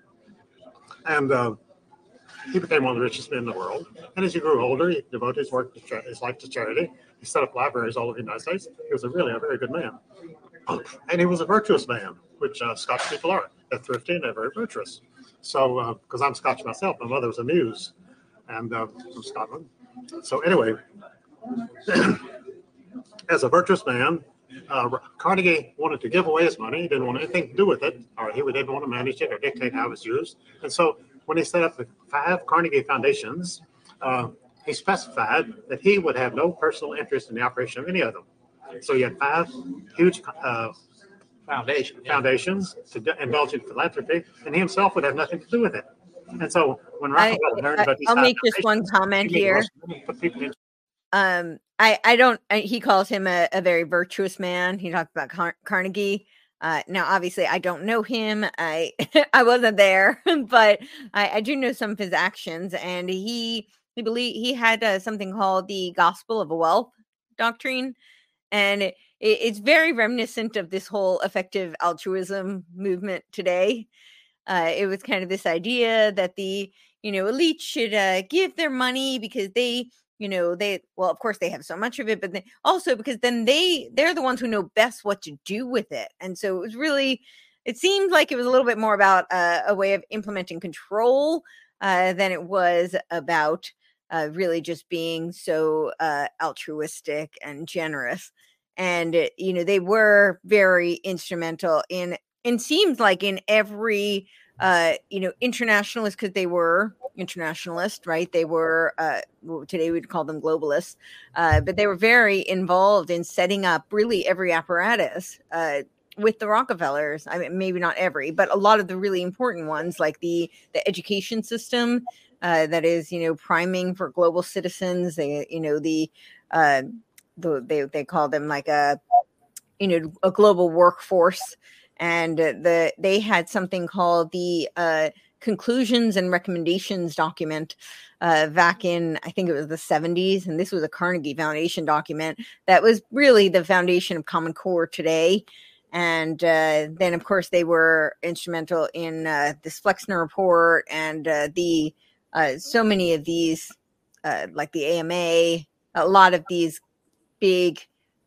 And he became one of the richest men in the world. And as he grew older, he devoted his life to charity. He set up libraries all over the United States. He was really a very good man. And he was a virtuous man, which Scotch people are. They're thrifty and they're very virtuous. So, because I'm Scotch myself, my mother was a Muse and from Scotland. So anyway, as a virtuous man, Carnegie wanted to give away his money. He didn't want anything to do with it, or he didn't want to manage it or dictate how it was used. And so when he set up the 5 Carnegie Foundations, he specified that he would have no personal interest in the operation of any of them. So he had 5 huge foundations to indulge in philanthropy, and he himself would have nothing to do with it. And so when Rockefeller learned about these, I'll make just one comment here. He calls him a very virtuous man. He talked about Carnegie. Now, obviously, I don't know him. I wasn't there, but I do know some of his actions. And he had something called the Gospel of Wealth doctrine, and it's very reminiscent of this whole effective altruism movement today. It was kind of this idea that the elite should give their money because they of course they have so much of it, but also because then they're the ones who know best what to do with it. And so it seemed like it was a little bit more about a way of implementing control than it was about really just being so altruistic and generous. And they were very instrumental in seems like in every internationalist, because they were internationalist, right? They were today we'd call them globalists, but they were very involved in setting up really every apparatus with the Rockefellers. I mean, maybe not every, but a lot of the really important ones, like the education system that is priming for global citizens. They they call them like a global workforce. And they had something called the conclusions and recommendations document back in, I think it was the 70s. And this was a Carnegie Foundation document that was really the foundation of Common Core today. And then, of course, they were instrumental in this Flexner report and so many of these, like the AMA, a lot of these big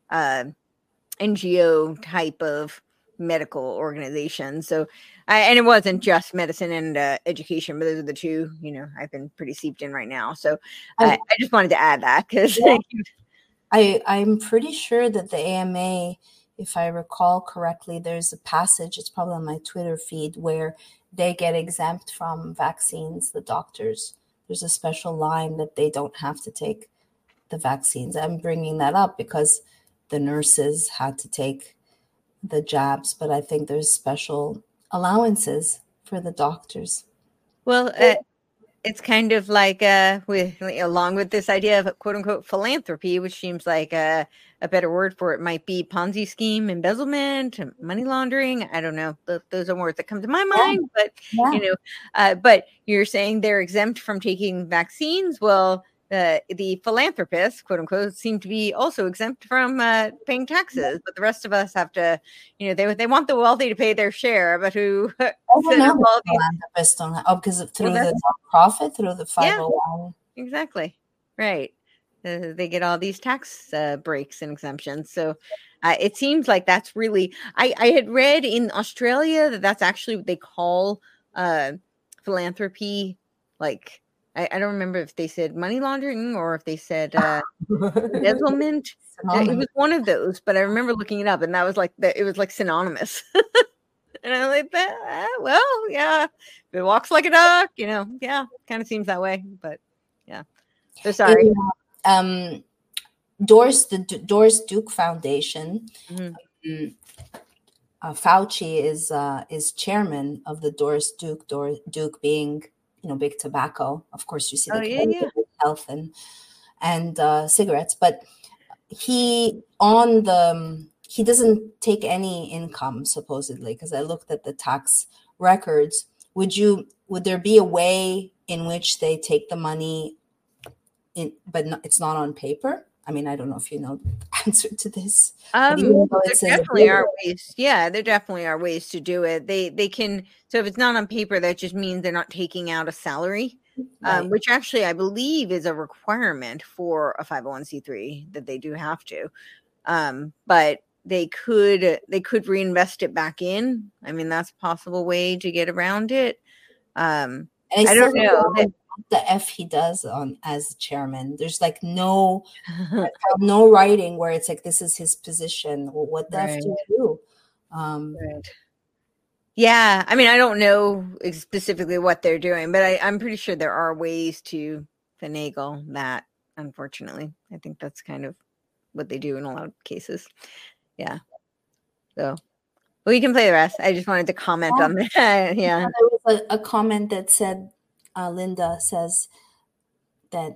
NGO type of medical organizations. So, and it wasn't just medicine and education, but those are the two, I've been pretty seeped in right now. So I just wanted to add that because I'm pretty sure that the AMA, if I recall correctly, there's a passage, it's probably on my Twitter feed, where they get exempt from vaccines, the doctors. There's a special line that they don't have to take the vaccines. I'm bringing that up because the nurses had to take the jabs, but I think there's special allowances for the doctors. Well, it's kind of like along with this idea of quote unquote philanthropy, which seems like a better word for it might be Ponzi scheme, embezzlement, money laundering. I don't know. Those are words that come to my mind, but but you're saying they're exempt from taking vaccines. Well, the philanthropists, quote unquote, seem to be also exempt from paying taxes, but the rest of us have to, they want the wealthy to pay their share, but who? Philanthropists don't have, because through the nonprofit, through the 501. Yeah, exactly, right. They get all these tax breaks and exemptions. So it seems like that's really. I had read in Australia that's actually what they call philanthropy, like. I don't remember if they said money laundering or if they said embezzlement. It was one of those, but I remember looking it up, and that was like it was like synonymous. And I was like, well, yeah, if it walks like a duck, yeah, kind of seems that way. But yeah, so sorry. Doris Duke Foundation. Mm-hmm. Fauci is chairman of the Doris Duke. Duke being big tobacco. Of course, you see the health and cigarettes, but he doesn't take any income supposedly. Because I looked at the tax records. Would there be a way in which they take the money but it's not on paper? I mean, I don't know if you know the answer to this. There definitely are ways. Yeah, there definitely are ways to do it. They can. So if it's not on paper, that just means they're not taking out a salary, right. Which actually I believe is a requirement for a 501c3 that they do have to. But they could reinvest it back in. I mean, that's a possible way to get around it. I don't know. The F he does as chairman. There's like no writing where it's like this is his position. Well, what the F do you do? Right. Yeah, I mean, I don't know specifically what they're doing, but I'm pretty sure there are ways to finagle that. Unfortunately, I think that's kind of what they do in a lot of cases. Yeah. So, well, you can play the rest. I just wanted to comment on that. Yeah. There was a comment that said. Linda says that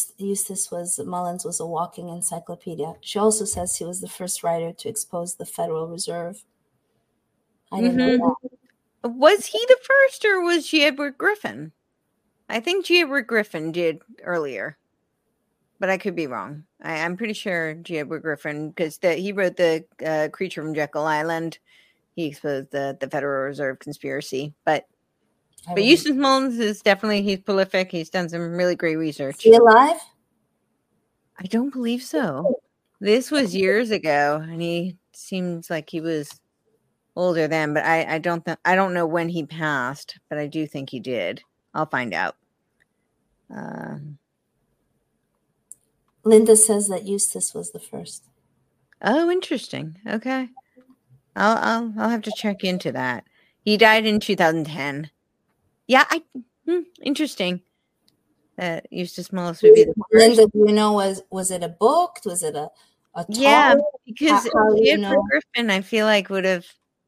Mullins was a walking encyclopedia. She also says he was the first writer to expose the Federal Reserve. I didn't know that. Was he the first, or was G. Edward Griffin? I think G. Edward Griffin did earlier, but I could be wrong. I'm pretty sure G. Edward Griffin, because he wrote the Creature from Jekyll Island. He exposed the Federal Reserve conspiracy, but Eustace Mullins is he's prolific. He's done some really great research. Is he alive? I don't believe so. This was years ago, and he seems like he was older then, but I don't know when he passed, but I do think he did. I'll find out. Linda says that Eustace was the first. Oh, interesting. Okay. I'll have to check into that. He died in 2010. Yeah, interesting. Eustace Mullins would be the first. Linda, do you know, was it a book? Was it a talk? Yeah, because Edward Griffin, I feel like would have,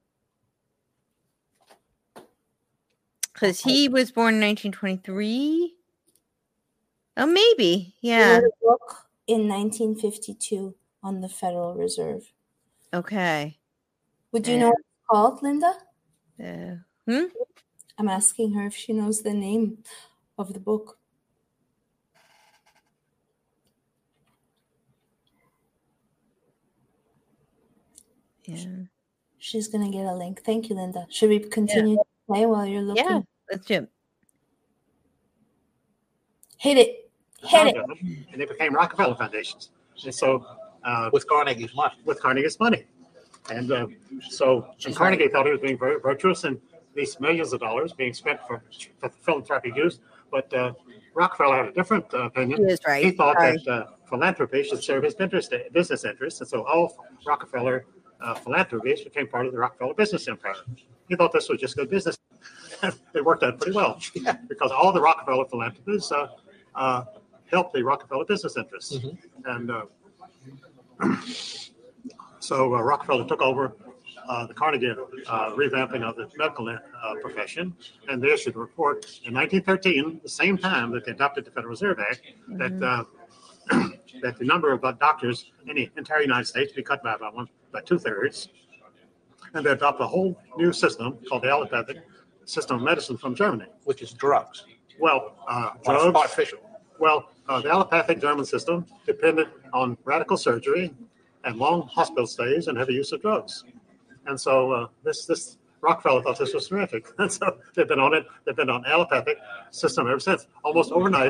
because he was born in 1923. Oh, maybe. Yeah. He wrote a book in 1952 on the Federal Reserve. Okay. Would you know what it's called, Linda? I'm asking her if she knows the name of the book. Yeah. She's going to get a link. Thank you, Linda. Should we continue to play while you're looking? Yeah, let's do it. Hit it. Hit it. And they became Rockefeller foundations. And so, with Carnegie's money. With Carnegie's money. And Carnegie thought he was being very virtuous and these millions of dollars being spent for philanthropic use. But Rockefeller had a different opinion. He is right. He thought that philanthropy should serve his business interests. And so all Rockefeller philanthropies became part of the Rockefeller business empire. He thought this was just good business. It worked out pretty well because all the Rockefeller philanthropies helped the Rockefeller business interests. And so Rockefeller took over the Carnegie revamping of the medical profession, and they issued a report in 1913, the same time that they adopted the Federal Reserve Act, that that the number of doctors in the entire United States be cut by 2/3, and they adopt a whole new system called the allopathic system of medicine from Germany, which is drugs. Well, drugs. Artificial. Well, the allopathic German system depended on radical surgery and long hospital stays and heavy use of drugs. And so this Rockefeller thought this was terrific. And so they've been on it. They've been on allopathic system ever since. Almost overnight,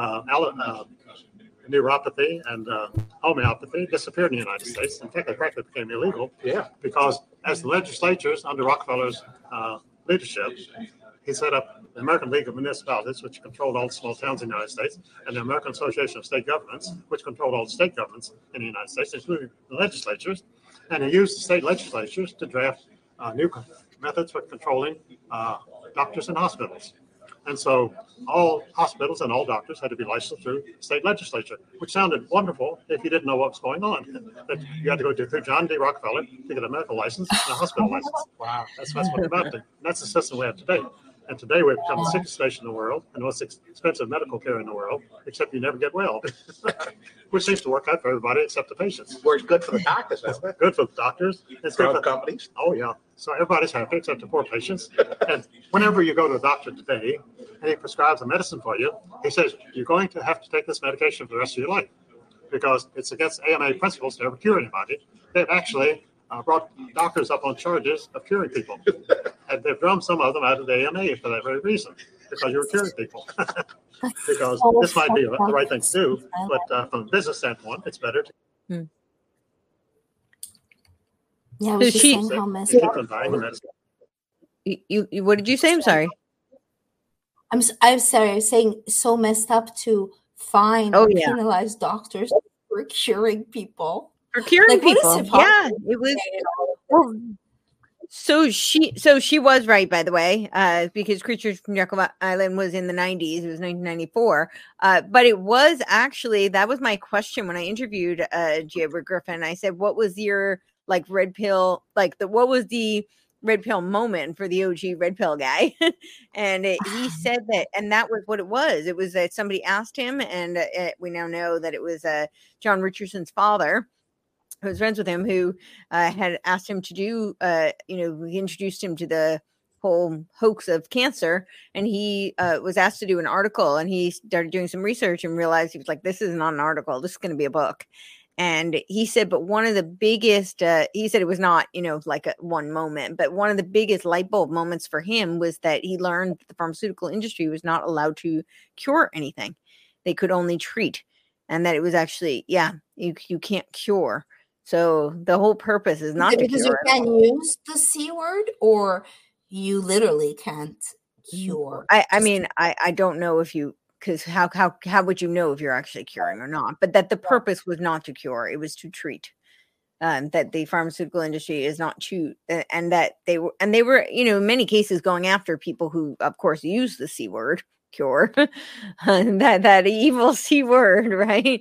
neuropathy and homeopathy disappeared in the United States. In fact, they practically became illegal. Yeah. Because as the legislatures under Rockefeller's leadership, he set up the American League of Municipalities, which controlled all the small towns in the United States, and the American Association of State Governments, which controlled all the state governments in the United States, including the legislatures. And he used the state legislatures to draft new methods for controlling doctors and hospitals. And so all hospitals and all doctors had to be licensed through state legislature, which sounded wonderful if you didn't know what was going on. That you had to go through John D. Rockefeller to get a medical license and a hospital license. Wow. That's what about it. That's the system we have today. And today we've become the sickest nation in the world and the most expensive medical care in the world, except you never get well, which seems to work out for everybody except the patients. Works good for the doctors, doesn't it? Good for the doctors. It's good for companies. Oh, yeah. So everybody's happy except the poor patients. And whenever you go to a doctor today and he prescribes a medicine for you, he says, you're going to have to take this medication for the rest of your life because it's against AMA principles to ever cure anybody. They've actually brought doctors up on charges of curing people. And they've drummed some of them out of the AMA for that very reason, because you're curing people. Because this might be the right thing to do, but from a business standpoint, it's better to. Yeah, I was just saying how messy. You what did you say? I'm sorry. I'm sorry. I was saying so messed up to fine or penalize doctors for curing people. For curing people, yeah, it was. Well, so she was right, by the way, because Creatures from Jekyll Island was in the 90s. It was 1994, but it was actually, that was my question when I interviewed G. Edward Griffin. I said, "What was your red pill? What was the red pill moment for the OG red pill guy?" And he said that, and that was what it was. It was that somebody asked him, and we now know that it was John Richardson's father, who was friends with him, who had asked him to do, he introduced him to the whole hoax of cancer. And he was asked to do an article, and he started doing some research and realized, he was like, this is not an article. This is going to be a book. And he said, but one of the biggest, he said it was not, one moment, but one of the biggest light bulb moments for him was that he learned that the pharmaceutical industry was not allowed to cure anything. They could only treat. And that it was actually, you can't cure. So the whole purpose is not because you can't use the C word, or you literally can't cure. I mean, I don't know if you, because how would you know if you're actually curing or not? But that the purpose was not to cure; it was to treat. That the pharmaceutical industry is not to, and that they were, in many cases going after people who, of course, use the C word, cure, that evil C word, right?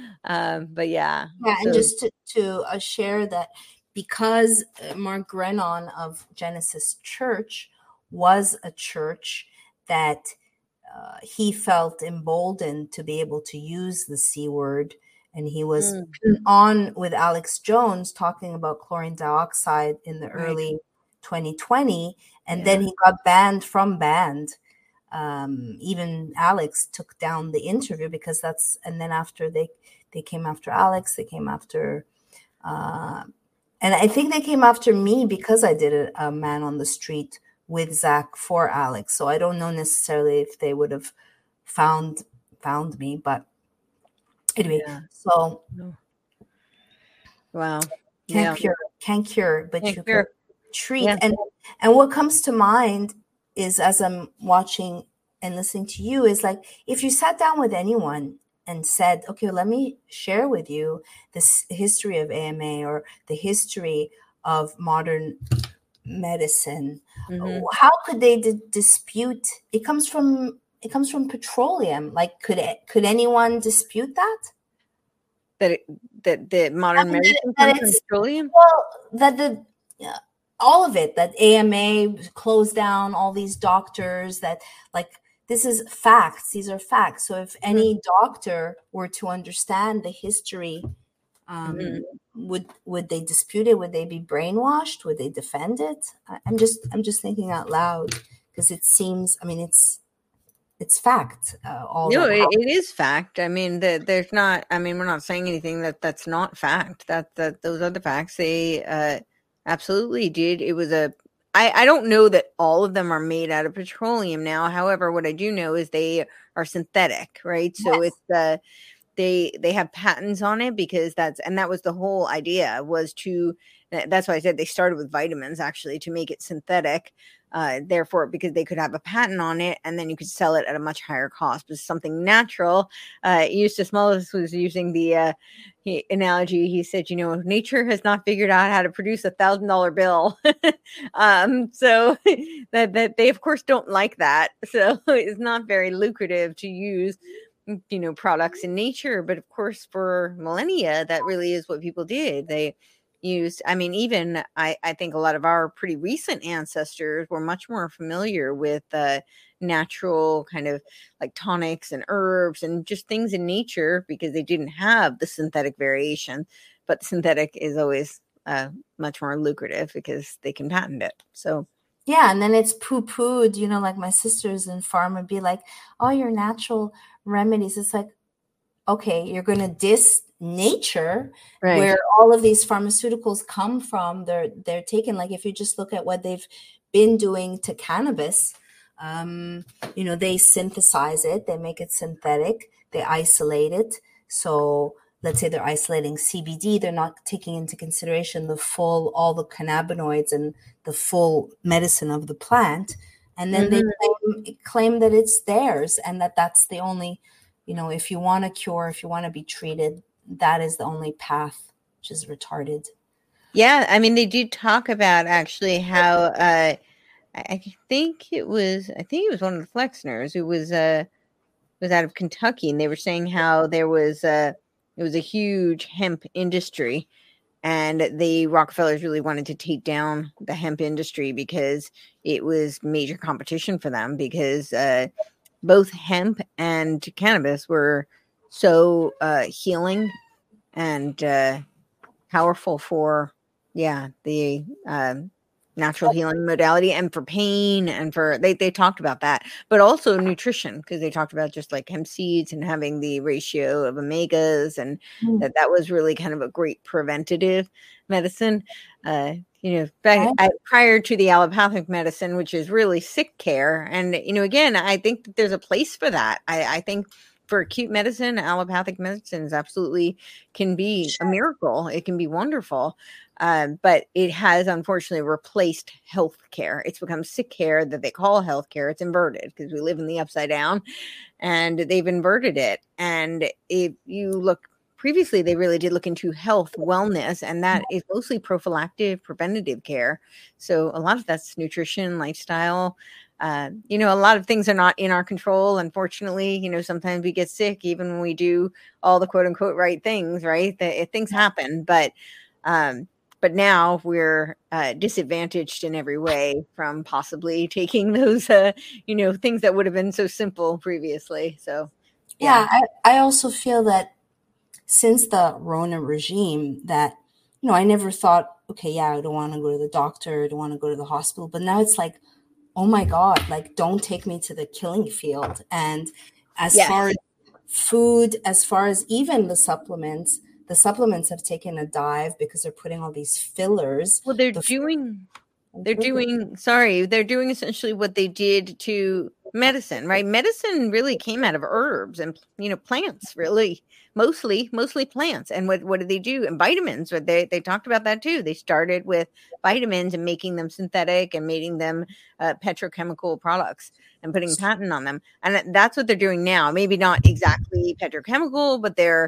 But yeah, and just to share that, because Mark Grenon of Genesis Church was a church that he felt emboldened to be able to use the C word, and he was on with Alex Jones talking about chlorine dioxide in the early 2020, and then he got banned from Band. Even Alex took down the interview because and then after they came after Alex, they came after, and I think they came after me because I did a Man on the Street with Zach for Alex. So I don't know necessarily if they would have found me, but anyway, so wow, can't cure, but you can treat. Yeah. And what comes to mind is, as I'm watching and listening to you, is like if you sat down with anyone and said, okay, let me share with you this history of AMA or the history of modern medicine, how could they dispute? It comes from petroleum. Like, could anyone dispute that? That the modern medicine comes from petroleum? Well, all of it, that AMA closed down all these doctors, that like this is facts. These are facts. So if any doctor were to understand the history, would they dispute it? Would they be brainwashed? Would they defend it? I'm just thinking out loud because it seems, I mean, it's fact. It is fact. I mean, there's not, I mean, we're not saying anything that's not fact. That those are the facts. They absolutely did. It was I don't know that all of them are made out of petroleum now. However, what I do know is they are synthetic, right? So it's they have patents on it because that was the whole idea, was to, that's why I said they started with vitamins actually, to make it synthetic. Therefore, because they could have a patent on it and then you could sell it at a much higher cost. But something natural. Eustace Mullis was using the analogy. He said, nature has not figured out how to produce $1,000 bill. So that they of course don't like that. So it's not very lucrative to use, products in nature. But of course, for millennia, that really is what people did. They used, I mean, even I think a lot of our pretty recent ancestors were much more familiar with natural kind of like tonics and herbs and just things in nature because they didn't have the synthetic variation. But synthetic is always much more lucrative because they can patent it. So yeah, and then it's poo-pooed, like my sisters in farm would be like, oh, your natural remedies. It's like, okay, you're going to diss nature, right, where all of these pharmaceuticals come from. They're taken, like if you just look at what they've been doing to cannabis, they synthesize it, they make it synthetic, they isolate it. So let's say they're isolating CBD, they're not taking into consideration all the cannabinoids and the full medicine of the plant. And then they claim that it's theirs and that's the only, if you want to cure, if you want to be treated, that is the only path, which is retarded. Yeah, I mean, they do talk about actually how I think it was one of the Flexners who was out of Kentucky, and they were saying how it was a huge hemp industry, and the Rockefellers really wanted to take down the hemp industry because it was major competition for them, because both hemp and cannabis were so healing and powerful for the natural healing modality, and for pain, and for they talked about that, but also nutrition, because they talked about just like hemp seeds and having the ratio of omegas, and that was really kind of a great preventative medicine. Prior to the allopathic medicine, which is really sick care, and again, I think that there's a place for that. I think for acute medicine, allopathic medicines absolutely can be a miracle. It can be wonderful. But it has unfortunately replaced health care. It's become sick care that they call health care. It's inverted because we live in the upside down, and they've inverted it. And if you look previously, they really did look into health, wellness, and that is mostly prophylactic, preventative care. So a lot of that's nutrition, lifestyle. A lot of things are not in our control. Unfortunately, sometimes we get sick even when we do all the quote unquote right things, right? Things happen, but now we're disadvantaged in every way from possibly taking those, things that would have been so simple previously. So, yeah, I also feel that since the Rona regime that, I never thought okay, yeah, I don't want to go to the doctor, I don't want to go to the hospital. But now it's like, oh my God, like, don't take me to the killing field. And as far as food, as far as even the supplements have taken a dive because they're putting all these fillers. Well, they're doing essentially what they did to medicine, right? Medicine really came out of herbs and, plants, really, mostly plants. And what did they do? And vitamins, they talked about that too. They started with vitamins and making them synthetic and making them petrochemical products and putting patent on them. And that's what they're doing now. Maybe not exactly petrochemical, but they're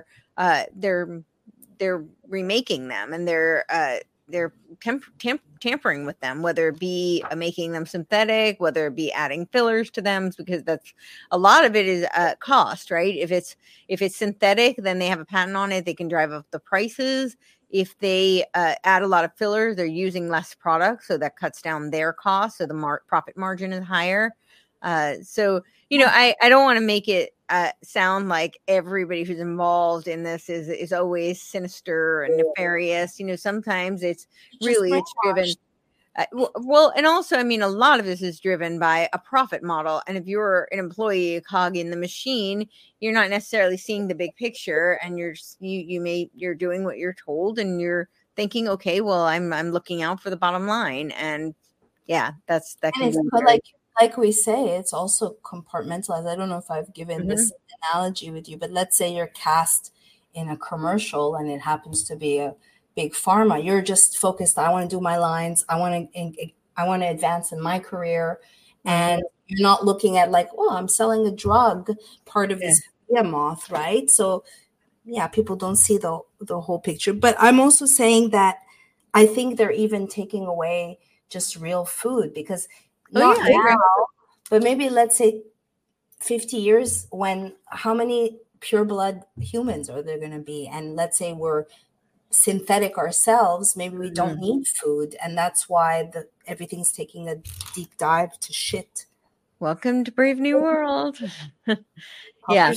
remaking them, and they're tampering with them, whether it be making them synthetic, whether it be adding fillers to them, because that's a lot of it is cost, right? If it's synthetic, then they have a patent on it. They can drive up the prices. If they add a lot of fillers, they're using less product, so that cuts down their cost. So the profit margin is higher. So I don't want to make it sound like everybody who's involved in this is always sinister and nefarious. Sometimes it's driven. Well, and also, I mean, a lot of this is driven by a profit model. And if you're an employee, a cog in the machine, you're not necessarily seeing the big picture, and you're doing what you're told, and you're thinking, okay, well, I'm looking out for the bottom line, and yeah, that can be like we say, it's also compartmentalized. I don't know if I've given this analogy with you, but let's say you're cast in a commercial and it happens to be a big pharma. You're just focused. I want to do my lines. I want to advance in my career. And you're not looking at like, oh, I'm selling a drug, part of this behemoth, right? So yeah, people don't see the whole picture. But I'm also saying that I think they're even taking away just real food, because not now, but maybe let's say 50 years, how many pure blood humans are there going to be? And let's say we're synthetic ourselves, maybe we don't need food. And that's why everything's taking a deep dive to shit. Welcome to Brave New World. Yeah,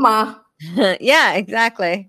exactly.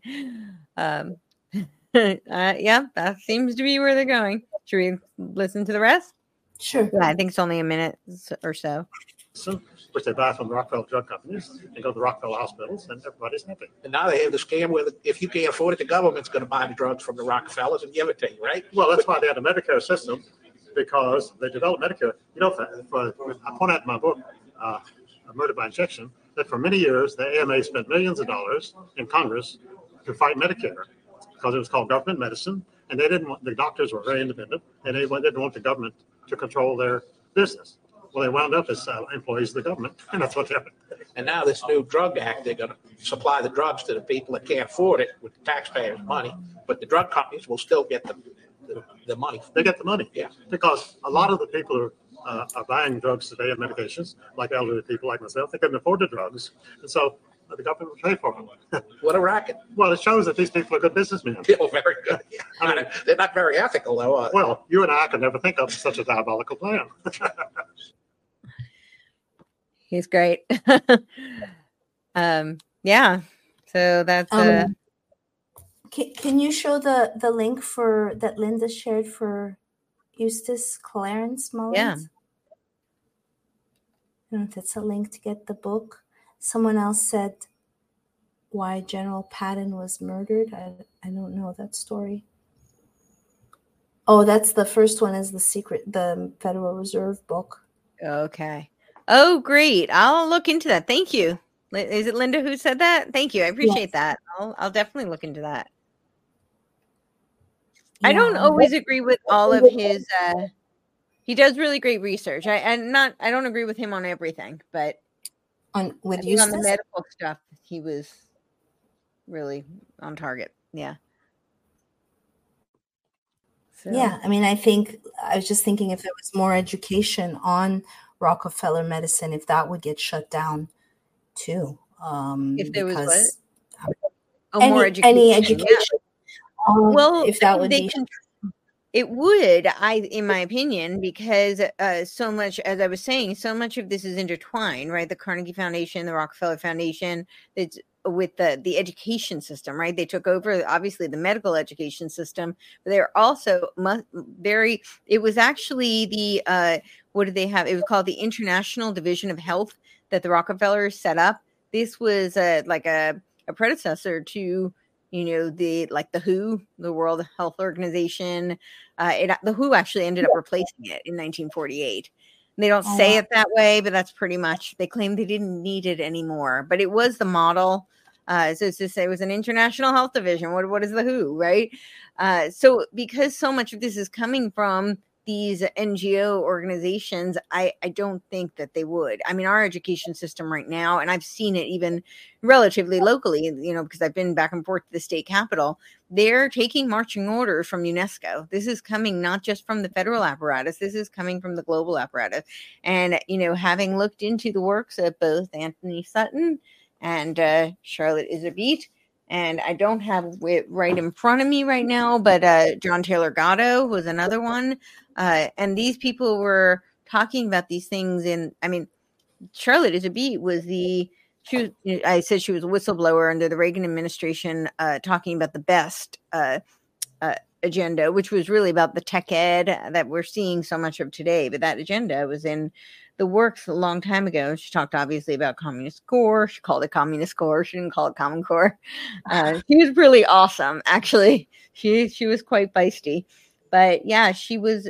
That seems to be where they're going. Should we listen to the rest? Sure. Yeah, I think it's only a minute or so. Which they buy from the Rockefeller drug companies and go to the Rockefeller hospitals, and everybody's happy. And now they have the scam where if you can't afford it, the government's going to buy the drugs from the Rockefellers and give it to you, right? Well, that's why they had a Medicare system, because they developed Medicare. I point out in my book, Murder by Injection, that for many years the AMA spent millions of dollars in Congress to fight Medicare, because it was called government medicine, and they didn't want, the doctors were very independent, and they didn't want the government to control their business. Well, they wound up as employees of the government, and that's what happened. And now this new drug act, they're going to supply the drugs to the people that can't afford it with the taxpayers' money, but the drug companies will still get the money. They get the money, yeah, because a lot of the people who are buying drugs today and medications, like elderly people like myself, they couldn't afford the drugs, and so the government will pay for them. What a racket. Well, it shows that these people are good businessmen. Oh, very good. I mean, they're not very ethical, though. Well, you and I could never think of such a diabolical plan. He's great. Yeah. So that's Can you show the link that Linda shared for Eustace Clarence Mullins? Yeah. I don't know if it's a link to get the book. Someone else said why General Patton was murdered. I don't know that story. Oh, that's the first one, is the Federal Reserve book. Okay. Oh, great. I'll look into that. Thank you. Is it Linda who said that? Thank you. I appreciate that. I'll definitely look into that. Yeah. I don't always agree with all of his he does really great research. I don't agree with him on everything, but on the medical stuff, he was really on target. Yeah. So. Yeah, I mean, I was just thinking if there was more education on Rockefeller medicine, if that would get shut down too. If there was what? More education. Any education. Yeah. Well, if that would be. It would, in my opinion, because so much, as I was saying, so much of this is intertwined, right? The Carnegie Foundation, the Rockefeller Foundation, it's with the education system, right? They took over obviously the medical education system, but they're also it was actually the what did they have? It was called the International Division of Health that the Rockefellers set up. This was like a predecessor to, the WHO, the World Health Organization. The WHO actually ended up replacing it in 1948. They don't say it that way, but that's pretty much, they claim they didn't need it anymore, but it was the model. So it's just, it was an international health division. What is the WHO, right? So because so much of this is coming from these NGO organizations, I don't think that they would. I mean, our education system right now, and I've seen it even relatively locally, because I've been back and forth to the state capitol, they're taking marching orders from UNESCO. This is coming not just from the federal apparatus, this is coming from the global apparatus. And, having looked into the works of both Anthony Sutton and Charlotte Iserbyt, and I don't have it right in front of me right now, but John Taylor Gatto was another one. And these people were talking about these things Charlotte Iserbyt I said she was a whistleblower under the Reagan administration, talking about the BEST agenda, which was really about the tech ed that we're seeing so much of today. But that agenda was in the works a long time ago. She talked obviously about Communist Core. She called it Communist Core. She didn't call it Common Core. She was really awesome, actually. She was quite feisty. But yeah, she was,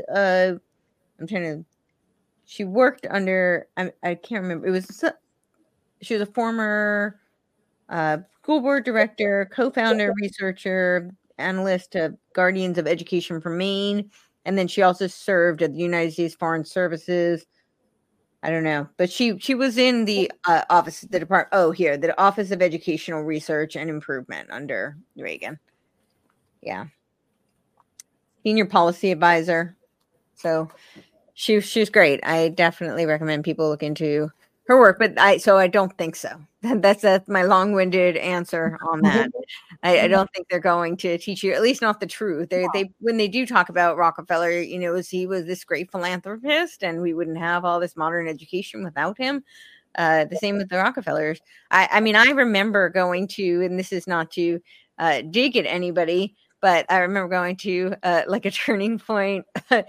she worked under, I can't remember. She was a former school board director, co-founder, researcher, analyst of Guardians of Education for Maine. And then she also served at the United States Foreign Services. I don't know, but she was in the office, the Office of Educational Research and Improvement under Reagan. Yeah. Senior policy advisor. So she was great. I definitely recommend people look into her work, but I don't think so. That's my long-winded answer on that. I don't think they're going to teach you, at least not the truth. They when they do talk about Rockefeller, he was this great philanthropist, and we wouldn't have all this modern education without him. The same with the Rockefellers. I remember going to, and this is not to dig at anybody, but I remember going to like a Turning Point,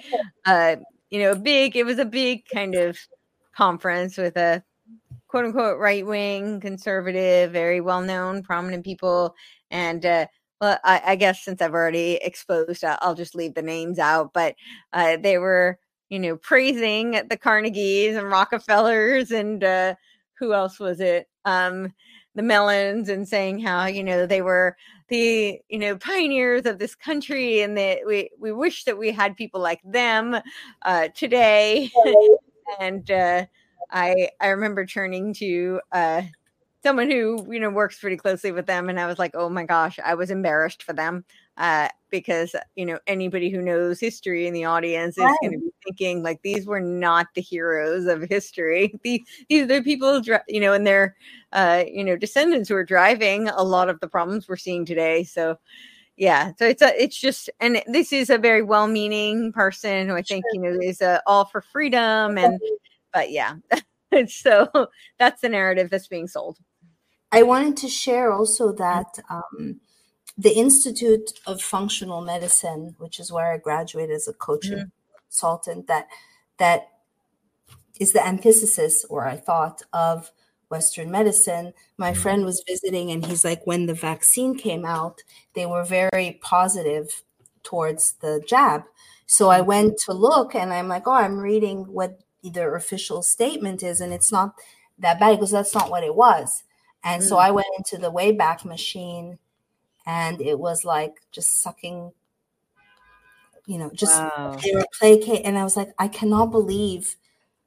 it was a big kind of conference with a quote unquote right-wing conservative, very well-known, prominent people. And I guess since I've already exposed, I'll just leave the names out, but they were, praising the Carnegies and Rockefellers and who else was it? The Mellons, and saying how, they were the, pioneers of this country, and that we wish that we had people like them today. And I remember turning to someone who, works pretty closely with them, and I was like, oh my gosh, I was embarrassed for them because, anybody who knows history in the audience is going to be thinking like, these were not the heroes of history. These are the people, and their, descendants who are driving a lot of the problems we're seeing today. So yeah, so it's just, and this is a very well-meaning person who I think, is all for freedom, but yeah, so that's the narrative that's being sold. I wanted to share also that the Institute of Functional Medicine, which is where I graduated as a coaching consultant, that is the antithesis, or I thought, of Western medicine. My friend was visiting, and he's like, when the vaccine came out, they were very positive towards the jab. So I went to look, and I'm like, I'm reading what their official statement is, and it's not that bad, because that's not what it was. And so I went into the Wayback Machine, and it was like just sucking, they were placating, and I was like, I cannot believe.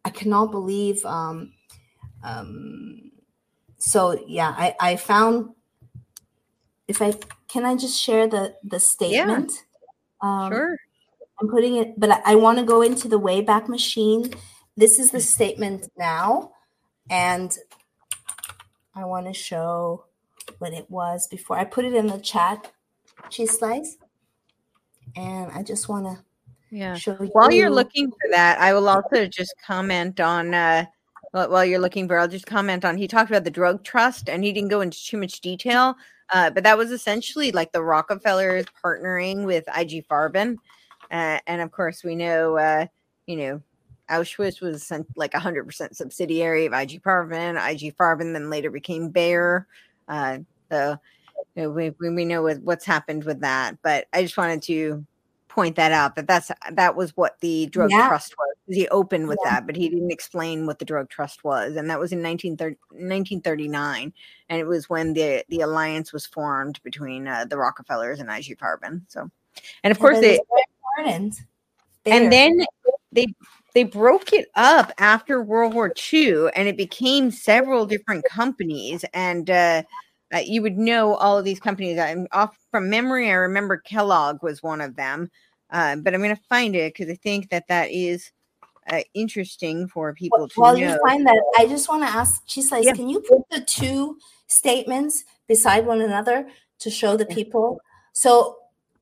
So yeah, I found, can I just share the statement? Yeah. Sure. I'm putting it, but I want to go into the Wayback Machine. This is the statement now, and I want to show what it was before. I put it in the chat, Cheese Slice, and I just want to show you. While you're looking for that, I will also just comment on while you're looking for, I'll just comment on, he talked about the drug trust and he didn't go into too much detail, but that was essentially like the Rockefellers partnering with IG Farben. And of course we know, Auschwitz was like 100% subsidiary of IG Farben. IG Farben then later became Bayer. So we know what's happened with that, but I just wanted to point that out, that was what the drug trust was. He opened with that, but he didn't explain what the drug trust was, and that was in 1939, and it was when the alliance was formed between the Rockefellers and IG Farben. So, and of course and then they broke it up after World War II, and it became several different companies, and you would know all of these companies. I'm off from memory. I remember Kellogg was one of them, but I'm going to find it because I think that is interesting for people to know. While you find that, I just want to ask Chisla, can you put the two statements beside one another to show the people? So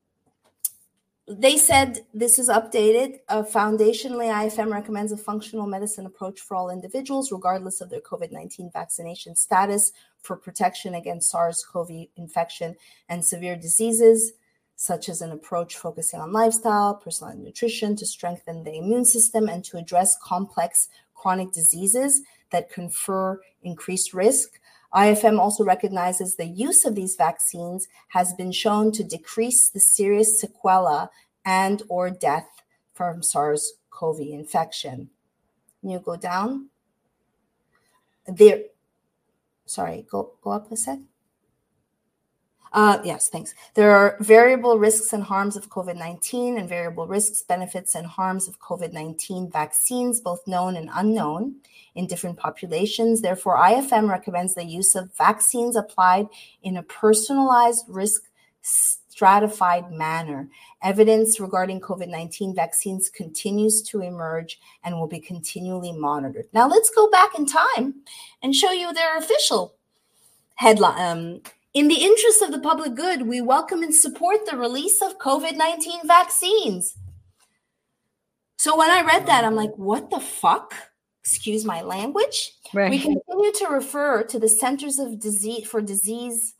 they said this is updated. Foundationally, IFM recommends a functional medicine approach for all individuals, regardless of their COVID-19 vaccination status, for protection against SARS-CoV infection and severe diseases, such as an approach focusing on lifestyle, personal nutrition to strengthen the immune system and to address complex chronic diseases that confer increased risk. IFM also recognizes the use of these vaccines has been shown to decrease the serious sequela and or death from SARS-CoV infection. Can you go down? There. Sorry, go up a sec. Yes, thanks. There are variable risks and harms of COVID-19 and variable risks, benefits, and harms of COVID-19 vaccines, both known and unknown, in different populations. Therefore, IFM recommends the use of vaccines applied in a personalized, risk stratified manner. Evidence regarding COVID-19 vaccines continues to emerge and will be continually monitored. Now, let's go back in time and show you their official headline. In the interest of the public good, we welcome and support the release of COVID-19 vaccines. So when I read that, I'm like, what the fuck? Excuse my language. Right. We continue to refer to the Centers for Disease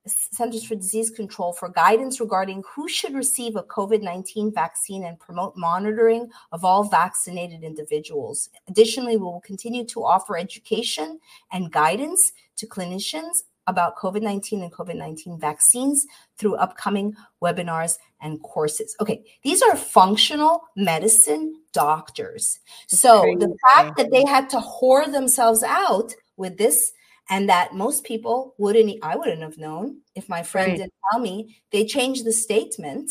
Control for guidance regarding who should receive a COVID-19 vaccine and promote monitoring of all vaccinated individuals. Additionally, we will continue to offer education and guidance to clinicians about COVID-19 and COVID-19 vaccines through upcoming webinars and courses. Okay, these are functional medicine doctors. So the fact that they had to whore themselves out with this, and that most people I wouldn't have known if my friend didn't tell me, they changed the statement.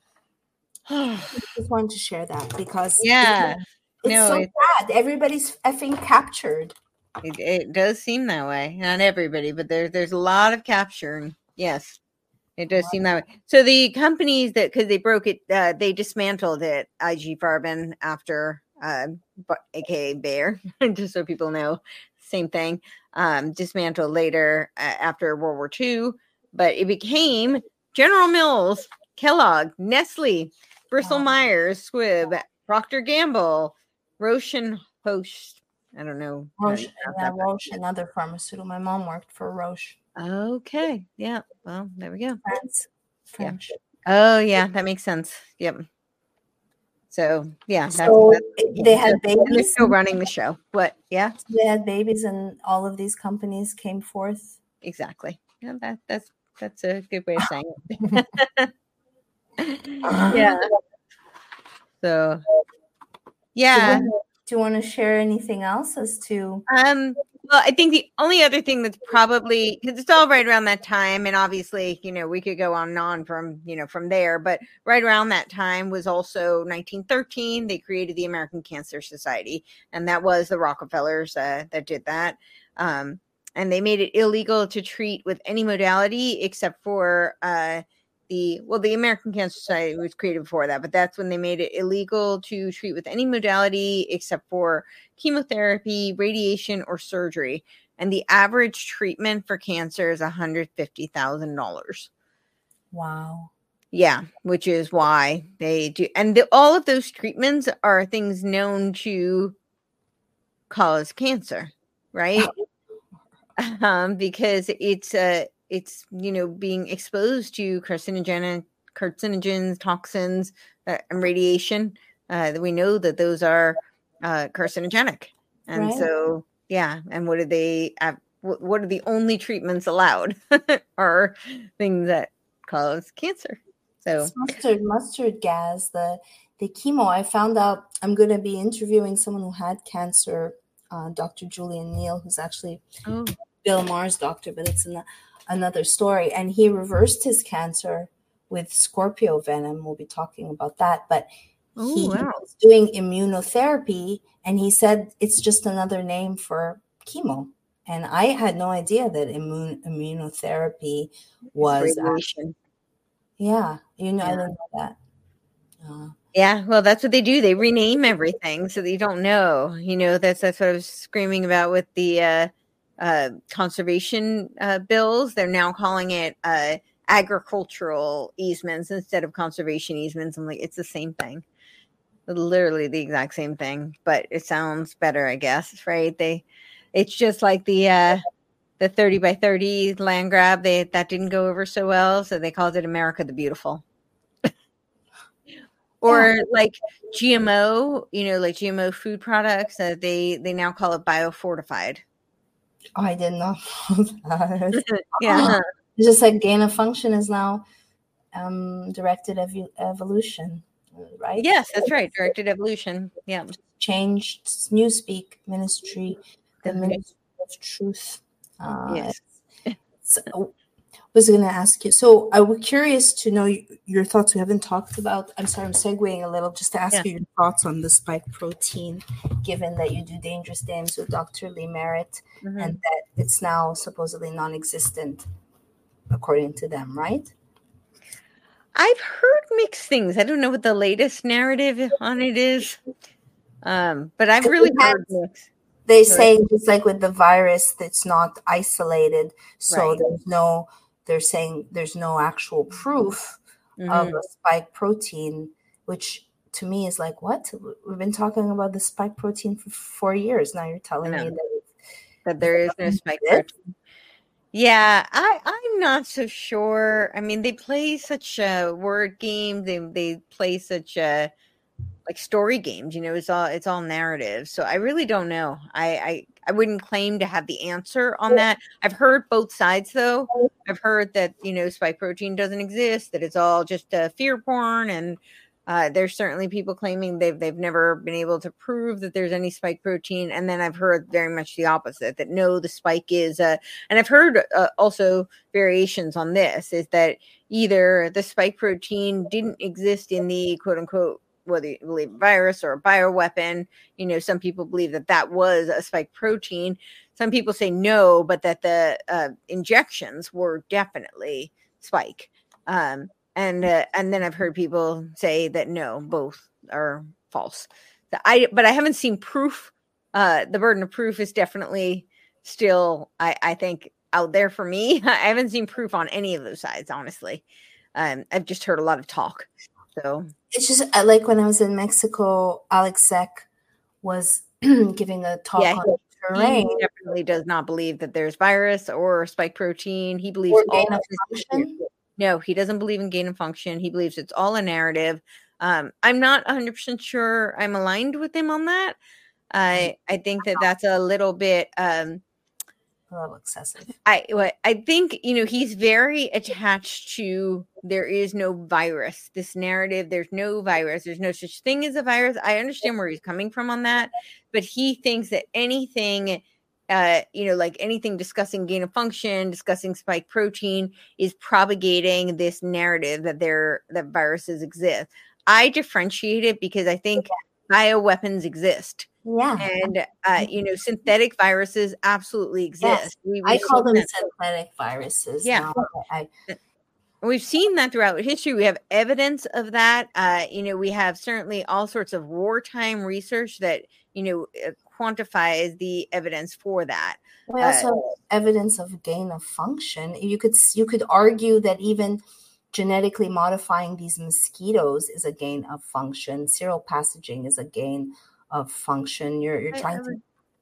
I just wanted to share that because it's so bad. Everybody's effing captured. It does seem that way. Not everybody, but there's a lot of capture. Yes, it does seem that way. So the companies because they broke it, they dismantled it. IG Farben after, aka Bayer, just so people know, same thing. Dismantled later after World War II, but it became General Mills, Kellogg, Nestle, Bristol Myers Squibb, Procter Gamble, Roche and Host. I don't know. Roche, another pharmaceutical. My mom worked for Roche. Okay. Yeah. Well, there we go. French. Yeah. Oh, yeah. That makes sense. Yep. So, yeah. They had babies. They're still running the show. What? Yeah. They had babies and all of these companies came forth. Exactly. Yeah. That's a good way of saying it. Yeah. So, yeah. Do you want to share anything else as to? Well, I think the only other thing that's probably, because it's all right around that time, and obviously, we could go on and on from there, but right around that time was also 1913. They created the American Cancer Society, and that was the Rockefellers that did that. And they made it illegal to treat with any modality except for the American Cancer Society was created before that, but that's when they made it illegal to treat with any modality except for chemotherapy, radiation, or surgery. And the average treatment for cancer is $150,000. Wow. Yeah, which is why they do. And all of those treatments are things known to cause cancer, right? Because it's being exposed to carcinogens, toxins, and radiation. We know that those are carcinogenic, and Right. so and what are they? What are the only treatments allowed? Are things that cause cancer. So It's mustard gas, the chemo. I found out I'm going to be interviewing someone who had cancer, Dr. Julian Neal, who's actually Bill Maher's doctor, but it's another story. And he reversed his cancer with scorpio venom. We'll be talking about that. But he was doing immunotherapy, and he said it's just another name for chemo. And I had no idea that immunotherapy was radiation. I didn't know that. Yeah, well, that's what they do. They rename everything so that you don't know. That's what I was screaming about with the conservation bills. They're now calling it agricultural easements instead of conservation easements. I'm like, it's the same thing. Literally the exact same thing, but it sounds better, I guess, right? It's just like the 30 by 30 land grab. That didn't go over so well, so they called it America the Beautiful. Or like GMO, like GMO food products, they now call it biofortified. Oh, I didn't know that. Yeah. It's just like gain of function is now directed evolution, right? Yes, that's right. Directed evolution. Yeah. Changed Newspeak Ministry, the Ministry of Truth. Yes. So, I was going to ask you. So I was curious to know your thoughts. We haven't talked about. I'm sorry, I'm segueing a little just to ask you your thoughts on the spike protein, given that you do Dangerous Dames with Dr. Lee Merritt, and that it's now supposedly non-existent, according to them, right? I've heard mixed things. I don't know what the latest narrative on it is, but I've really heard mixed. They say just like with the virus, that's not isolated, so they're saying there's no actual proof of a spike protein, which to me is like, what? We've been talking about the spike protein for 4 years. Now you're telling me that there is no spike protein. Yeah, I'm not so sure. I mean, they play such word games. They play such like story games. It's all narrative. So I really don't know. I wouldn't claim to have the answer on that. I've heard both sides, though. I've heard that, spike protein doesn't exist, that it's all just fear porn. And there's certainly people claiming they've never been able to prove that there's any spike protein. And then I've heard very much the opposite, that no, the spike is, and I've heard also variations on this, is that either the spike protein didn't exist in the quote unquote, whether you believe virus or a bioweapon, some people believe that was a spike protein. Some people say no, but that the injections were definitely spike. And then I've heard people say that no, both are false. But I haven't seen proof. The burden of proof is definitely still, I think, out there for me. I haven't seen proof on any of those sides, honestly. I've just heard a lot of talk. So it's just like when I was in Mexico, Alex Sek was giving a talk on terrain. He definitely does not believe that there's virus or spike protein. He believes gain of function. No, he doesn't believe in gain of function. He believes it's all a narrative. I'm not 100% sure I'm aligned with him on that. I think that's a little bit a little excessive. I think, he's very attached to there is no virus. This narrative, there's no virus. There's no such thing as a virus. I understand where he's coming from on that, but he thinks that anything, like anything discussing gain of function, discussing spike protein is propagating this narrative that viruses exist. I differentiate it because I think bioweapons exist. Yeah. And, synthetic viruses absolutely exist. Yes. I call them synthetic viruses. Yeah. We've seen that throughout history. We have evidence of that. We have certainly all sorts of wartime research that, quantifies the evidence for that. We also have evidence of gain of function. You could argue that even genetically modifying these mosquitoes is a gain of function. Serial passaging is a gain of function. You're trying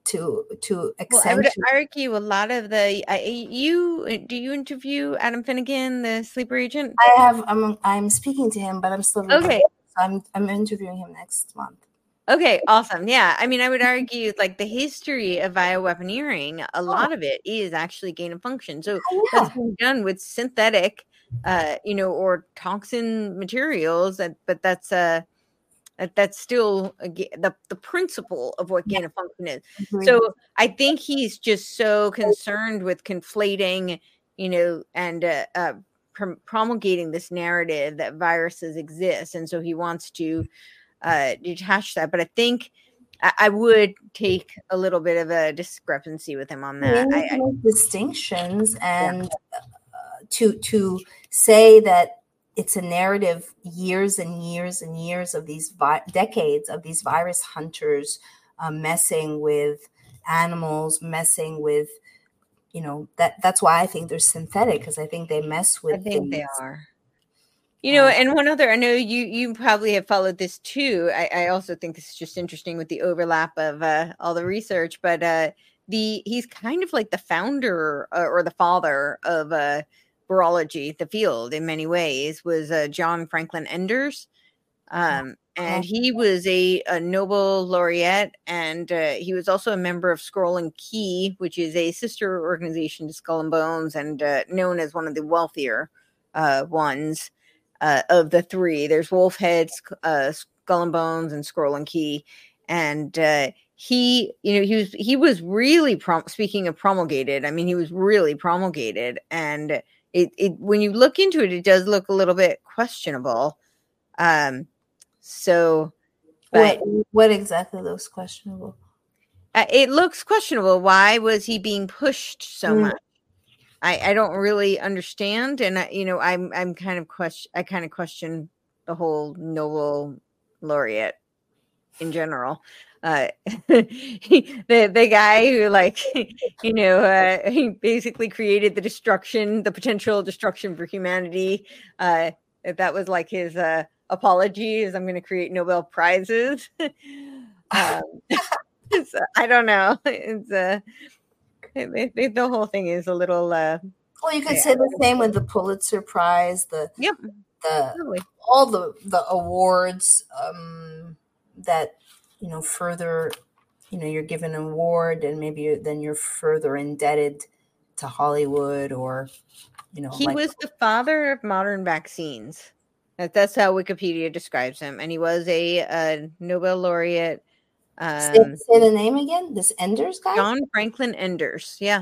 to Well, I would accentuate. argue a lot of the do you interview Adam Finnegan, the sleeper agent? I'm speaking to him, but I'm still Okay. So I'm interviewing him next month. Okay, awesome. Yeah, I mean, I would argue like the history of bioweaponeering, a lot of it is actually gain of function. So that's been done with synthetic, or toxin materials. But that's still the principle of what gain of function is. So I think he's just so concerned with conflating, and promulgating this narrative that viruses exist, and so he wants to detach that. But I think I would take a little bit of a discrepancy with him on that. We need to make distinctions, and to say that it's a narrative years and years and years of these decades of these virus hunters messing with animals, messing with, that's why I think they're synthetic, because I think they mess with things. They are. And one other, I know you probably have followed this too. I also think this is just interesting with the overlap of all the research, but he's kind of like the founder or the father of virology, the field, in many ways, was John Franklin Enders. And he was a Nobel laureate, and he was also a member of Scroll and Key, which is a sister organization to Skull and Bones, and known as one of the wealthier ones. Of the three, there's Wolfhead, Skull and Bones, and Scroll and Key, and he was really speaking of promulgated. I mean, he was really promulgated, and it when you look into it, it does look a little bit questionable. So, but what exactly looks questionable? It looks questionable. Why was he being pushed so much? I don't really understand, and I'm kind of question the whole Nobel laureate in general. The guy who he basically created the potential destruction for humanity. That was like his apology is I'm going to create Nobel prizes. I don't know. It's the whole thing is a little. Well, you could say the same with the Pulitzer Prize. All the awards that further, you're given an award, and maybe then you're further indebted to Hollywood, or he was the father of modern vaccines. That's how Wikipedia describes him, and he was a Nobel laureate. Say the name again. This Enders guy, John Franklin Enders. Yeah,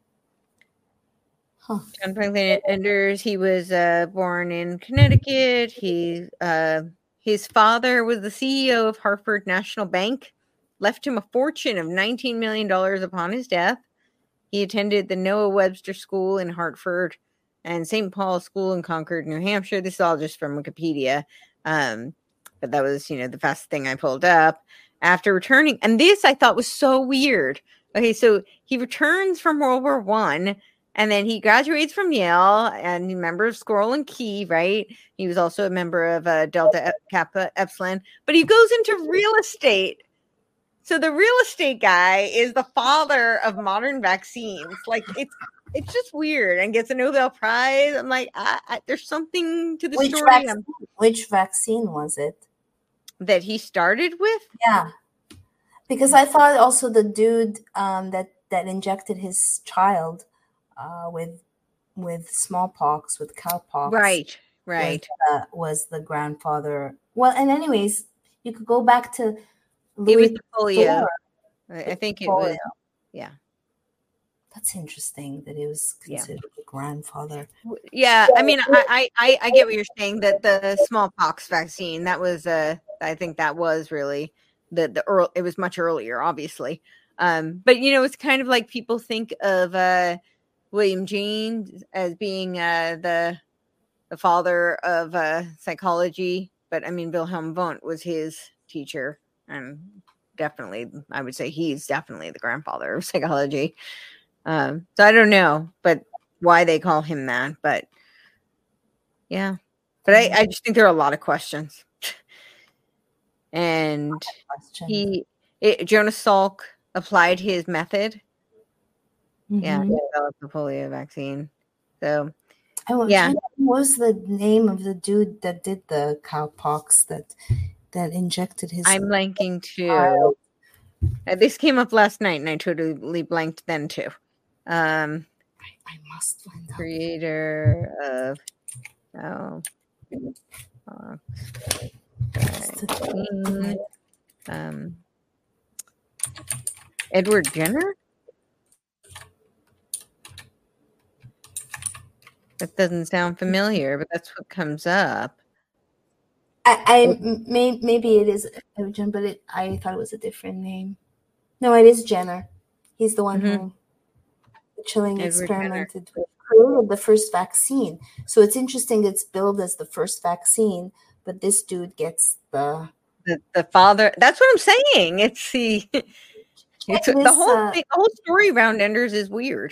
John Franklin Enders. He was born in Connecticut. His father was the CEO of Hartford National Bank. Left him a fortune of $19 million upon his death. He attended the Noah Webster School in Hartford and St. Paul's School in Concord, New Hampshire. This is all just from Wikipedia, but that was the fast thing I pulled up. After returning, and this I thought was so weird. Okay, so he returns from World War I, and then he graduates from Yale, and a member of Scroll and Key, right? He was also a member of Delta Kappa Epsilon, but he goes into real estate. So the real estate guy is the father of modern vaccines. Like it's just weird, and gets a Nobel Prize. I'm like, there's something to the story. Which vaccine was it that he started with? Yeah, because I thought also the dude that injected his child with smallpox, with cowpox, right, was the grandfather. Well, and anyways, you could go back to Louis. It was the polio. I think it was. Yeah, that's interesting that it was considered the grandfather. Yeah, I mean, I get what you're saying, that the smallpox vaccine, that was I think that was really the early, it was much earlier, obviously. But it's kind of like people think of William James as being the father of psychology, but I mean Wilhelm Wundt was his teacher, and definitely I would say he's definitely the grandfather of psychology. So I don't know, but why they call him that, but yeah, but I just think there are a lot of questions. And Jonas Salk applied his method. Yeah, Mhm. he developed the polio vaccine. So, What yeah. was the name of the dude that did the cowpox that injected his? I'm blanking too. child? This came up last night, and I totally blanked then too. I must find out. Creator of vaccine, Edward Jenner. That doesn't sound familiar, but that's what comes up. Maybe it is Jenner, but I thought it was a different name. No, it is Jenner. He's the one who Chilling Edward experimented with, created the first vaccine. So it's interesting. It's billed as the first vaccine, but this dude gets the father. That's what I'm saying. It's the the whole story around Enders is weird.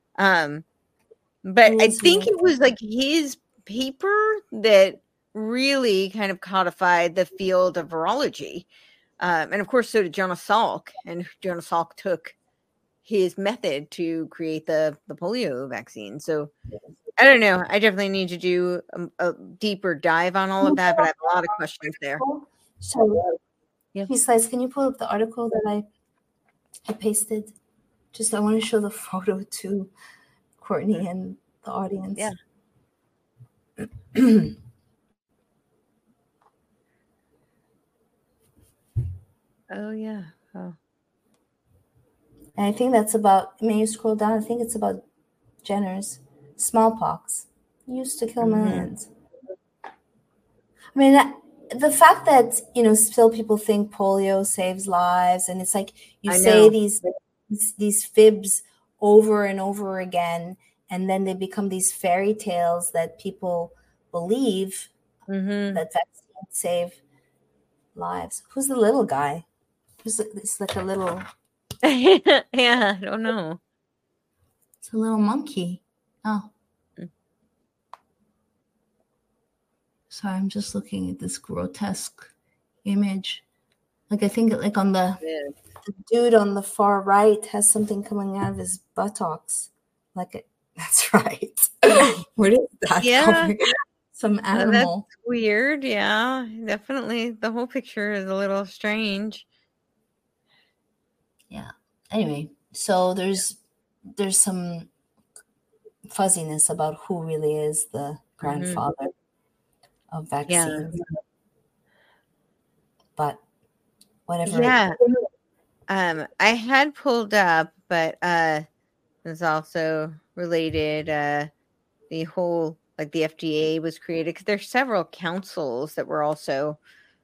But I think it was like his paper that really kind of codified the field of virology. And of course, so did Jonas Salk. And Jonas Salk took his method to create the polio vaccine. So I don't know. I definitely need to do a deeper dive on all of that, but I have a lot of questions there. So, Slice, can you pull up the article that I pasted? Just I want to show the photo to Courtney and the audience. Yeah. Oh yeah. Oh. And I think that's about. May you scroll down? I think it's about Jenner's smallpox. It used to kill millions. I mean, the fact that still people think polio saves lives, and it's like you say these fibs over and over again, and then they become these fairy tales that people believe that vaccines save lives. Who's the little guy? It's like a little. Yeah, I don't know. It's a little monkey. Oh. Sorry, I'm just looking at this grotesque image. Like I think like on the dude on the far right has something coming out of his buttocks. That's right. What is that? Yeah. Some animal. That's weird. Yeah, definitely. The whole picture is a little strange. Yeah. Anyway, so there's some fuzziness about who really is the grandfather of vaccines. Yeah. But whatever. Yeah. I had pulled up, but it's also related. The whole the FDA was created because there's several councils that were also.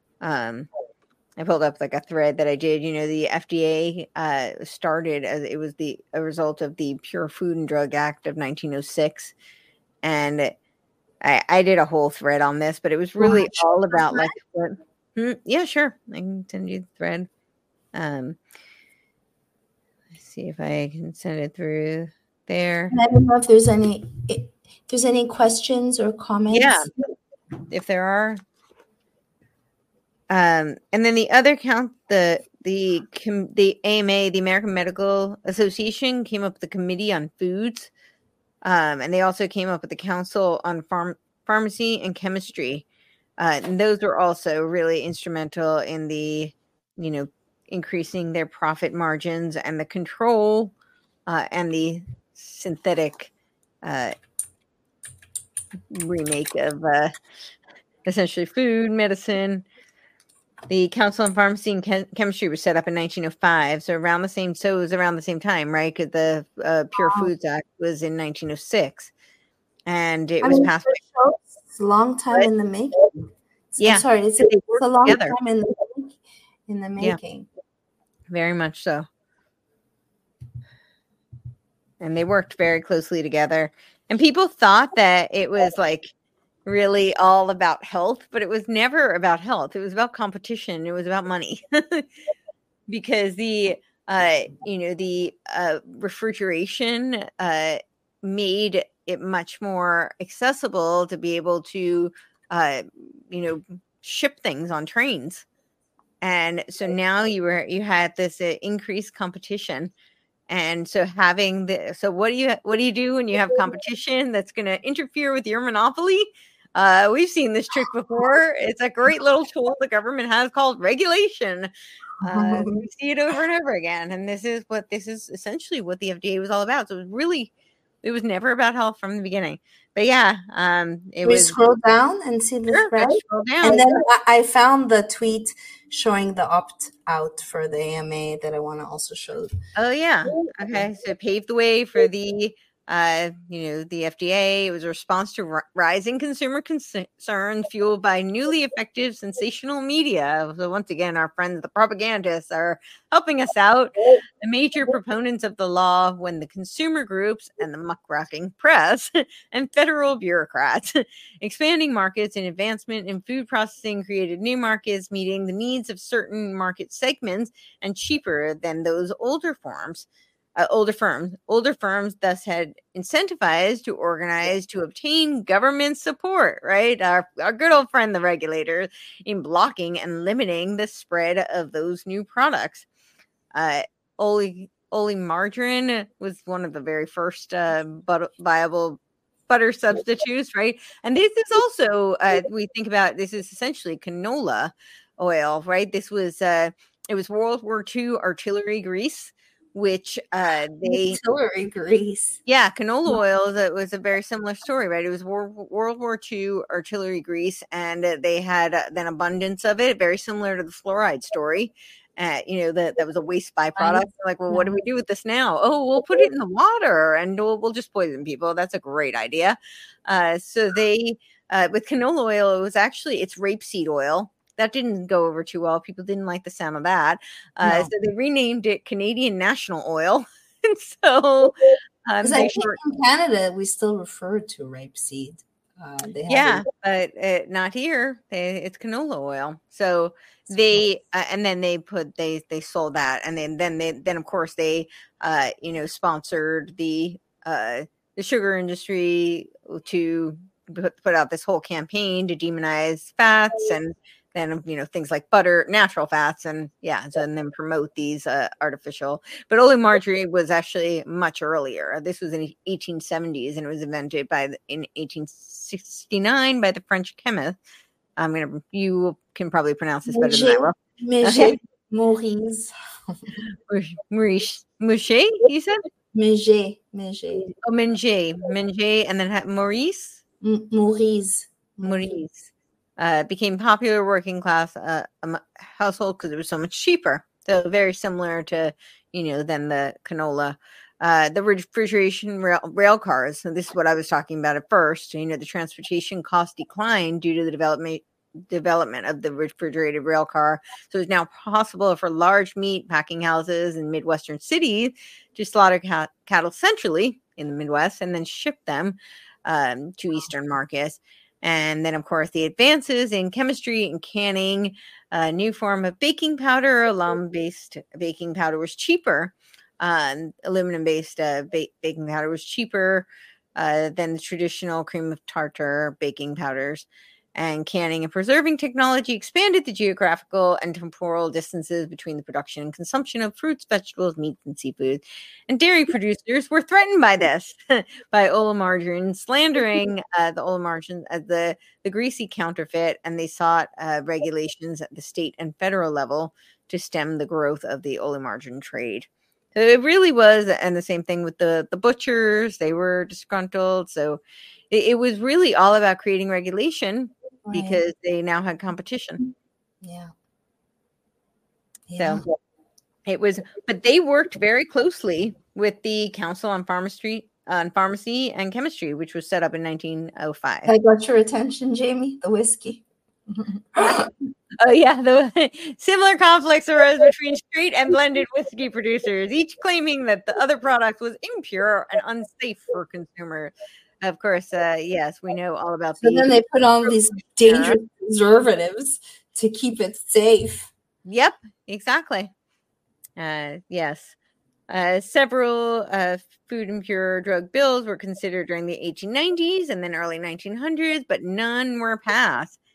I pulled up a thread that I did. The FDA started as it was a result of the Pure Food and Drug Act of 1906, and I did a whole thread on this, but it was really all about yeah, sure, I can send you the thread. Let's see if I can send it through there. I don't know if there's any questions or comments. Yeah, if there are. And then the other count, the AMA, the American Medical Association, came up with the Committee on Foods, and they also came up with the Council on Pharmacy and Chemistry, and those were also really instrumental in the, increasing their profit margins and the control, and the synthetic remake of essentially food, medicine. The Council on Pharmacy and Chemistry was set up in 1905, so it was around the same time, right? Because the Pure Foods Act was in 1906, and it was passed. It's a long time in the making. Yeah, I'm sorry, it's a long time in the making. Yeah. Very much so, and they worked very closely together. And people thought that it was really all about health, but it was never about health. It was about competition. It was about money because the refrigeration made it much more accessible to be able to ship things on trains. And so now you had this increased competition. And so what do you do when you have competition that's going to interfere with your monopoly? We've seen this trick before. It's a great little tool the government has called regulation. We see it over and over again. And this is essentially what the FDA was all about. So it was never about health from the beginning. But yeah, we scroll down and see the thread. And then I found the tweet showing the opt-out for the AMA that I want to also show. Oh yeah. Okay. So it paved the way for the the FDA. It was a response to rising consumer concern fueled by newly effective sensational media. So once again, our friends, the propagandists, are helping us out. The major proponents of the law when the consumer groups and the muckraking press and federal bureaucrats. Expanding markets and advancement in food processing created new markets meeting the needs of certain market segments and cheaper than those older firms thus had incentivized to organize to obtain government support, right? Our good old friend, the regulator, in blocking and limiting the spread of those new products. Ole margarine was one of the very first viable butter substitutes, right? And this is also, we think about, this is essentially canola oil, right? This was, it was World War II artillery grease, which artillery grease. Yeah, canola oil. That was a very similar story, right? It was World War II artillery grease, and they had an abundance of it, very similar to the fluoride story. That was a waste byproduct. Like, well, what do we do with this now? Oh, we'll put it in the water, and we'll just poison people. That's a great idea. So they, with canola oil, it's rapeseed oil. That didn't go over too well. People didn't like the sound of that. So they renamed it Canadian National Oil. And so I think in Canada, we still refer to rapeseed. But not here. It's canola oil. So they and then they sold that, and then of course they sponsored the sugar industry to put out this whole campaign to demonize fats and then things like butter, natural fats, and then promote these artificial. But Ole margarine was actually much earlier. This was in the 1870s, and it was invented in 1869 by the French chemist. You can probably pronounce this better than I will. Maurice. Maurice. Mouchet, you said? Menge. Oh, Menge, and then Maurice. Maurice. Became popular working class household because it was so much cheaper. So very similar to, than the canola. The refrigeration rail cars. So this is what I was talking about at first. The transportation cost declined due to the development of the refrigerated rail car. So it's now possible for large meat packing houses in Midwestern cities to slaughter cattle centrally in the Midwest and then ship them to Eastern markets. And then, of course, the advances in chemistry and canning, a new form of baking powder, alum-based baking powder was cheaper. Aluminum-based baking powder was cheaper than the traditional cream of tartar baking powders. And canning and preserving technology expanded the geographical and temporal distances between the production and consumption of fruits, vegetables, meats, and seafood. And dairy producers were threatened by this, by Ole margarine, slandering the Ole margarine as the greasy counterfeit, and they sought regulations at the state and federal level to stem the growth of the Ole margarine trade. So it really was, and the same thing with the butchers, they were disgruntled. So it was really all about creating regulation. Right. Because they now had competition. Yeah. So it was, but they worked very closely with the Council on Pharmacy and Chemistry, which was set up in 1905. I got your attention, Jamie, the whiskey. Oh yeah, the similar conflicts arose between straight and blended whiskey producers, each claiming that the other product was impure and unsafe for consumers. Of course, yes, we know all about. So then they put on these dangerous preservatives to keep it safe. Yep, exactly. Yes. Several food impure drug bills were considered during the 1890s and then early 1900s, but none were passed.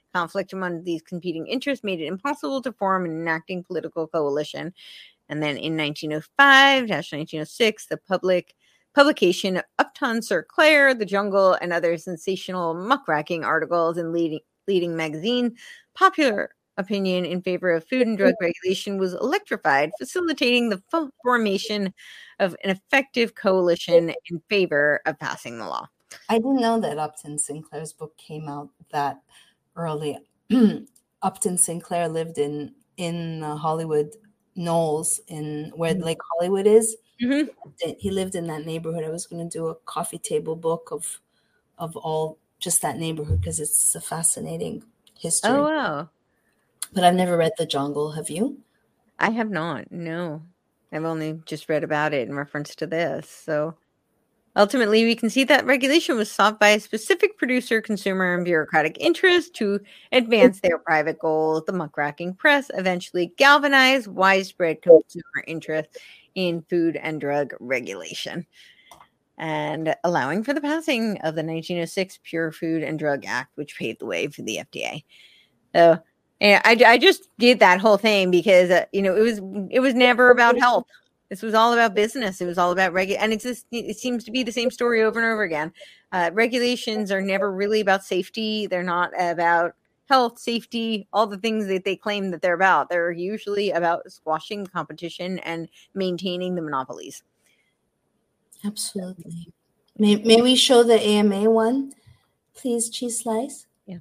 Conflict among these competing interests made it impossible to form an enacting political coalition. And then in 1905-1906, the publication of Upton Sir Clare, The Jungle, and other sensational muckraking articles in leading magazine, popular opinion in favor of food and drug regulation was electrified, facilitating the formation of an effective coalition in favor of passing the law. I didn't know that Upton Sinclair's book came out that early. Upton Sinclair lived in Hollywood Knowles, in where Lake Hollywood is. Mm-hmm. He lived in that neighborhood. I was going to do a coffee table book of all just that neighborhood because it's a fascinating history. Oh, wow. But I've never read The Jungle. Have you? I have not. No. I've only just read about it in reference to this. So ultimately, we can see that regulation was sought by a specific producer, consumer, and bureaucratic interest to advance their private goals. The muckraking press eventually galvanized widespread consumer interest in food and drug regulation, and allowing for the passing of the 1906 Pure Food and Drug Act, which paved the way for the FDA. So, and I just did that whole thing because it was never about health. This was all about business. It was all about and it seems to be the same story over and over again. Regulations are never really about safety. They're not about health, safety, all the things that they claim that they're about. They're usually about squashing competition and maintaining the monopolies. Absolutely. May we show the AMA one, please, Cheese Slice? Yeah.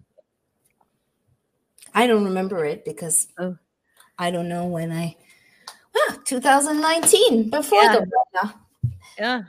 I don't remember it because I don't know when 2019, before the Rona. Yeah.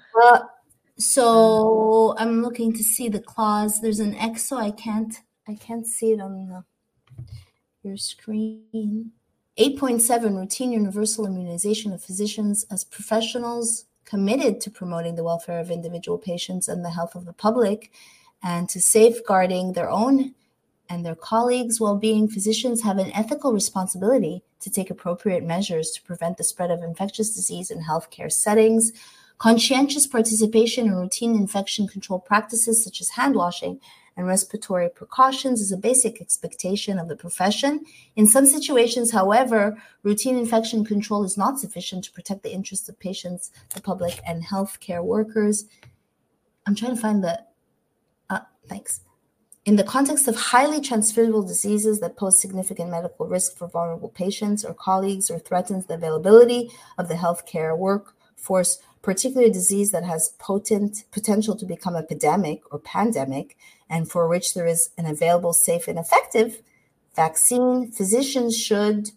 So I'm looking to see the clause. There's an X, so I can't see it on your screen. 8.7, routine universal immunization of physicians as professionals committed to promoting the welfare of individual patients and the health of the public, and to safeguarding their own and their colleagues' well-being. Physicians have an ethical responsibility to take appropriate measures to prevent the spread of infectious disease in healthcare settings. Conscientious participation in routine infection control practices such as hand washing and respiratory precautions is a basic expectation of the profession. In some situations, however, routine infection control is not sufficient to protect the interests of patients, the public, and healthcare workers. I'm trying to find thanks. In the context of highly transmissible diseases that pose significant medical risk for vulnerable patients or colleagues or threatens the availability of the healthcare workforce, particularly a disease that has potential to become epidemic or pandemic, and for which there is an available, safe, and effective vaccine, physicians should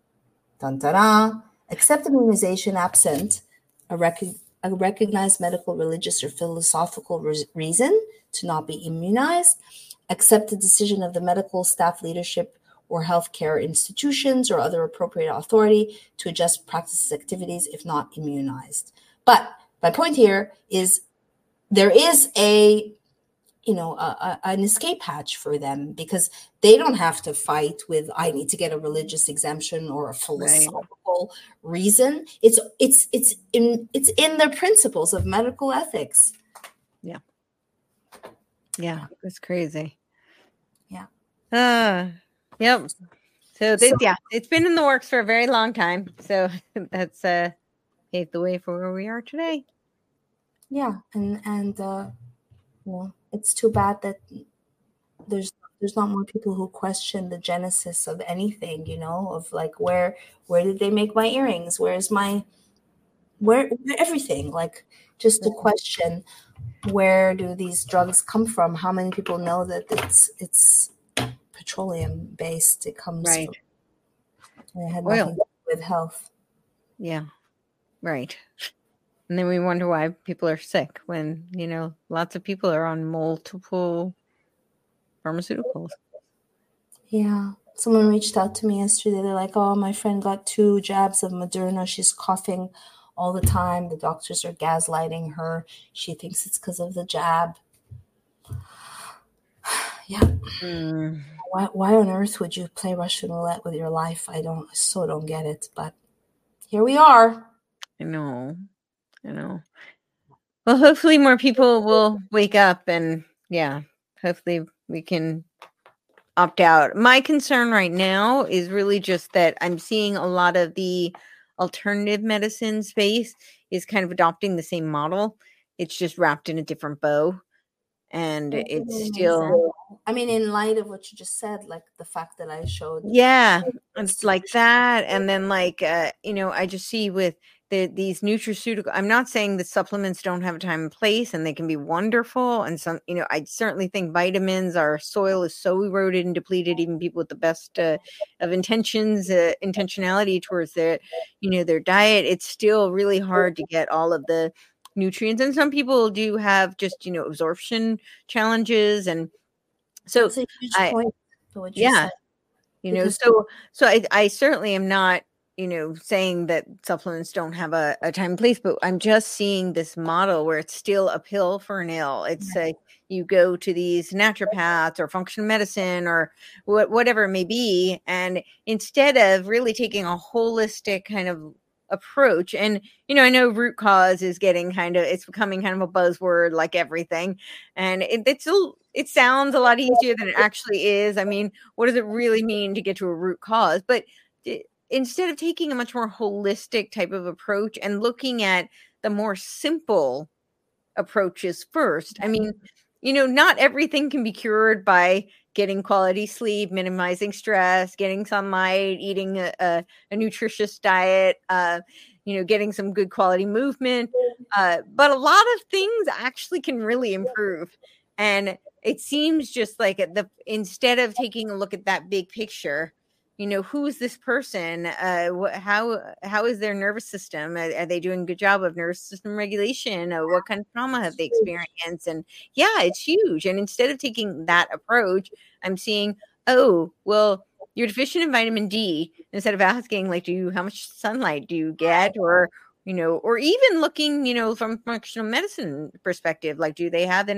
accept immunization absent a recognized medical, religious, or philosophical reason to not be immunized, accept the decision of the medical staff leadership or healthcare institutions or other appropriate authority to adjust practices activities if not immunized. But my point here is there is an escape hatch for them, because they don't have to fight with, I need to get a religious exemption or a philosophical reason. It's in their principles of medical ethics. Yeah, it's crazy. Yeah. Yep. So it's been in the works for a very long time. So that's paved the way for where we are today. Yeah, and well, it's too bad that there's not more people who question the genesis of anything, of like where did they make my earrings? Where's where everything? Like, just to question, where do these drugs come from? How many people know that it's petroleum based? It comes from, it had nothing to do with health. Yeah, right. And then we wonder why people are sick when, lots of people are on multiple pharmaceuticals. Yeah. Someone reached out to me yesterday. They're like, oh, my friend got 2 jabs of Moderna. She's coughing all the time. The doctors are gaslighting her. She thinks it's because of the jab. Yeah. Why on earth would you play Russian roulette with your life? I still don't get it, but here we are. I know. Well, hopefully more people will wake up, and hopefully we can opt out. My concern right now is really just that I'm seeing a lot of the alternative medicine space is kind of adopting the same model. It's just wrapped in a different bow. And it's still, I mean, in light of what you just said, like the fact that I showed. yeah, it's like that. And then like, I just see with these nutraceutical, I'm not saying that supplements don't have a time and place and they can be wonderful. And some, I certainly think vitamins, our soil is so eroded and depleted, even people with the best of intentions, intentionality towards their diet. It's still really hard to get all of the nutrients. And some people do have just, absorption challenges. And so that's a huge point to what you said. So I certainly am not, saying that supplements don't have a time and place, but I'm just seeing this model where it's still a pill for an ill. It's you go to these naturopaths or functional medicine or whatever it may be. And instead of really taking a holistic kind of approach, and I know root cause is it's becoming kind of a buzzword like everything, and it sounds a lot easier than it actually is. I mean, what does it really mean to get to a root cause? But instead of taking a much more holistic type of approach and looking at the more simple approaches first, I mean, not everything can be cured by getting quality sleep, minimizing stress, getting sunlight, eating a nutritious diet, getting some good quality movement. But a lot of things actually can really improve. And it seems just like instead of taking a look at that big picture, who's this person? How is their nervous system? Are they doing a good job of nervous system regulation? What kind of trauma have they experienced? And yeah, it's huge. And instead of taking that approach, I'm seeing, oh, well, you're deficient in vitamin D. Instead of asking, like, how much sunlight do you get? Or even looking, from functional medicine perspective, like, do they have an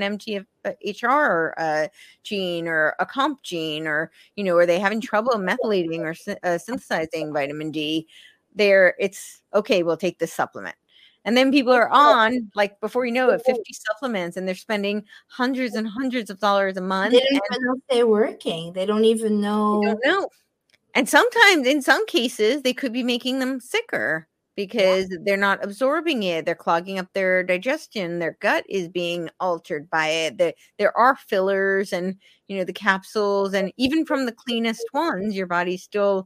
MTHFR gene or a COMP gene, or, are they having trouble methylating or synthesizing vitamin D? It's okay, we'll take this supplement. And then people are on, like, before you know it, 50 supplements, and they're spending hundreds and hundreds of dollars a month. They don't even know if they're working. They don't even know. They don't know. And sometimes, in some cases, they could be making them sicker, because they're not absorbing it. They're clogging up their digestion. Their gut is being altered by it. There are fillers and, the capsules, and even from the cleanest ones, your body's still,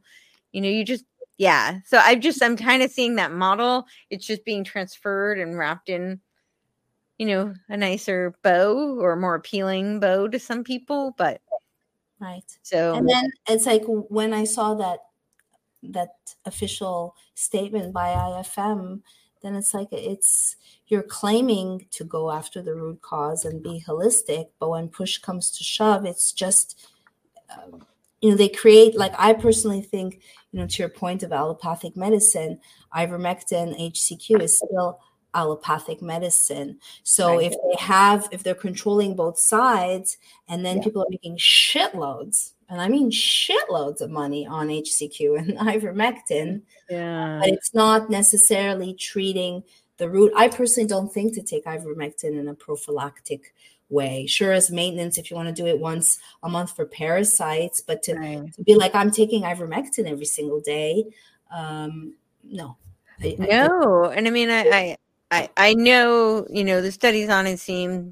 So I'm kind of seeing that model. It's just being transferred and wrapped in, a nicer bow or more appealing bow to some people, but. Right. So. And then it's like when I saw that official statement by IFM, then it's like you're claiming to go after the root cause and be holistic, but when push comes to shove, it's just they create, like, I personally think, to your point of allopathic medicine, ivermectin, HCQ is still allopathic medicine. So right. if they're controlling both sides, and then people are making shitloads, and I mean shitloads of money on HCQ and ivermectin, but it's not necessarily treating the root. I personally don't think to take ivermectin in a prophylactic way. Sure, as maintenance, if you want to do it once a month for parasites, but to be like, I'm taking ivermectin every single day, no. And I mean, I know, the studies on it seem,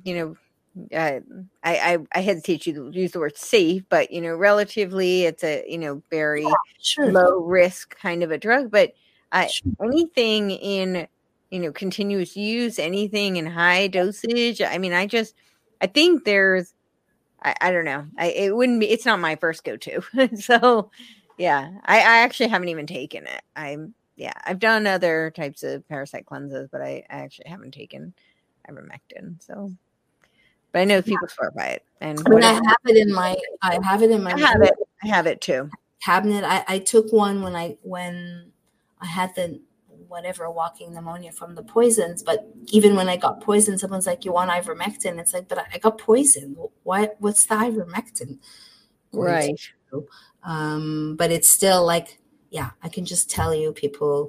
I hesitate to use the word safe, but, relatively it's a, very low risk kind of a drug. But anything in, continuous use, anything in high dosage, I mean, I think there's, I don't know. It's not my first go-to. So, yeah, I actually haven't even taken it. I've done other types of parasite cleanses, but I actually haven't taken ivermectin. So, but I know people swear by it. And I have it in my. I have it too. Cabinet. I took one when I had the walking pneumonia from the poisons. But even when I got poisoned, someone's like, "You want ivermectin?" It's like, but I got poisoned. What's the ivermectin? Right. But it's still like. Yeah, I can just tell you people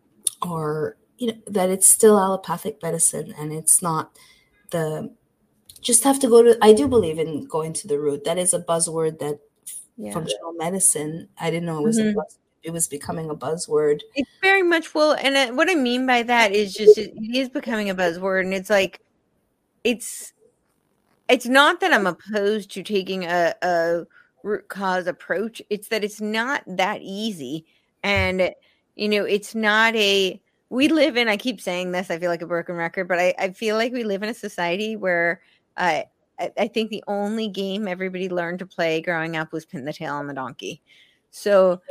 are, that it's still allopathic medicine, and it's not the just have to go to, I do believe in going to the root. That is a buzzword that functional medicine, I didn't know it was a buzz, it was becoming a buzzword. It's very much, well, and what I mean by that is just it is becoming a buzzword, and it's like it's not that I'm opposed to taking a root cause approach. It's that it's not that easy, and it's not a. We live in. I keep saying this. I feel like a broken record, but I feel like we live in a society where I think the only game everybody learned to play growing up was pin the tail on the donkey. So.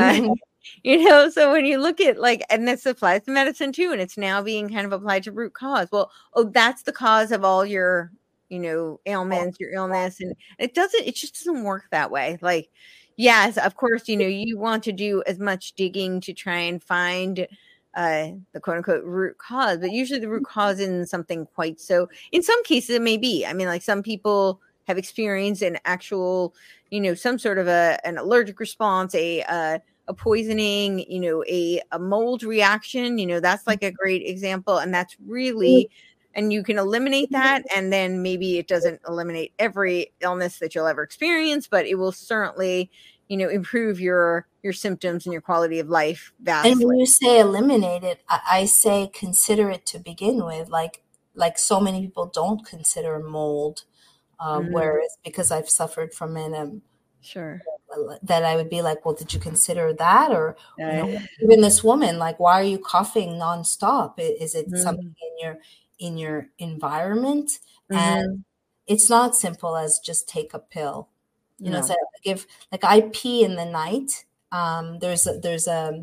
So when you look at and this applies to medicine too, and it's now being kind of applied to root cause. Well, that's the cause of all your, ailments, your illness. And it just doesn't work that way. Like, yes, of course, you want to do as much digging to try and find the quote unquote root cause, but usually the root cause isn't something quite so. In some cases, it may be. I mean, like some people have experienced an actual, some sort of an allergic response, a poisoning, a mold reaction, that's like a great example. And that's really, and you can eliminate that. And then maybe it doesn't eliminate every illness that you'll ever experience, but it will certainly, improve your symptoms and your quality of life vastly. And when you say eliminate it, I say consider it to begin with. Like so many people don't consider mold. Whereas because I've suffered from it, sure, that I would be like, well, did you consider that? Or even this woman, like, why are you coughing nonstop? Is it something in your environment? And it's not simple as just take a pill. So I pee in the night. There's a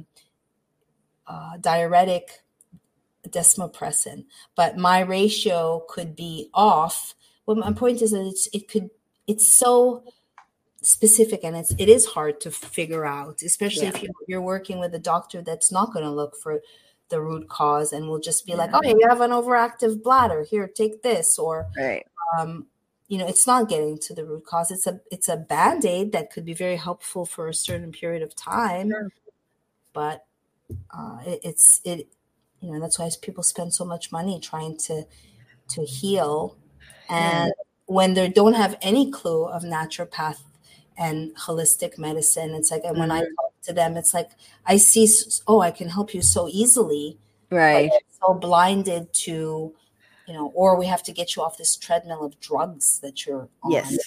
diuretic desmopressin, but my ratio could be off. Well, my point is that it's so specific, and it is hard to figure out, especially if you're working with a doctor that's not going to look for the root cause and will just be like, oh, you have an overactive bladder. Here, take this. Or, it's not getting to the root cause. It's a Band-Aid that could be very helpful for a certain period of time, but that's why people spend so much money trying to heal. And when they don't have any clue of naturopath and holistic medicine, it's like, and when I talk to them, it's like, I see, I can help you so easily. Right. But so blinded to, or we have to get you off this treadmill of drugs that you're on. Yes.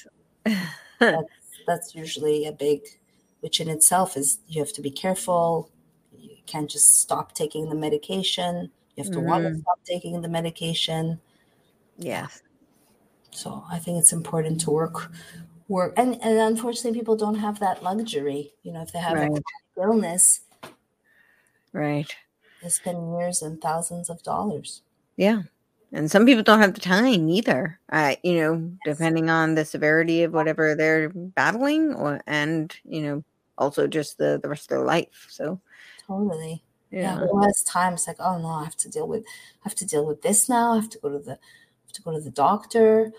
That's usually a big, which in itself is, you have to be careful. You can't just stop taking the medication. You have to want to stop taking the medication. Yes. So I think it's important to work, and unfortunately, people don't have that luxury. If they have a illness, they spend years and thousands of dollars. Yeah, and some people don't have the time either. Depending on the severity of whatever they're battling, and also just the rest of their life. So totally, who has time? It's like, oh no, I have to deal with this now. I have to go to the doctor.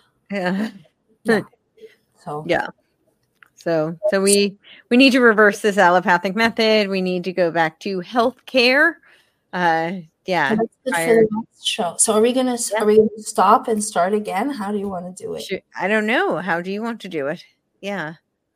So we need to reverse this allopathic method. We need to go back to healthcare. That's good for the next show. So are we gonna stop and start again? How do you want to do it? I don't know. How do you want to do it? Yeah.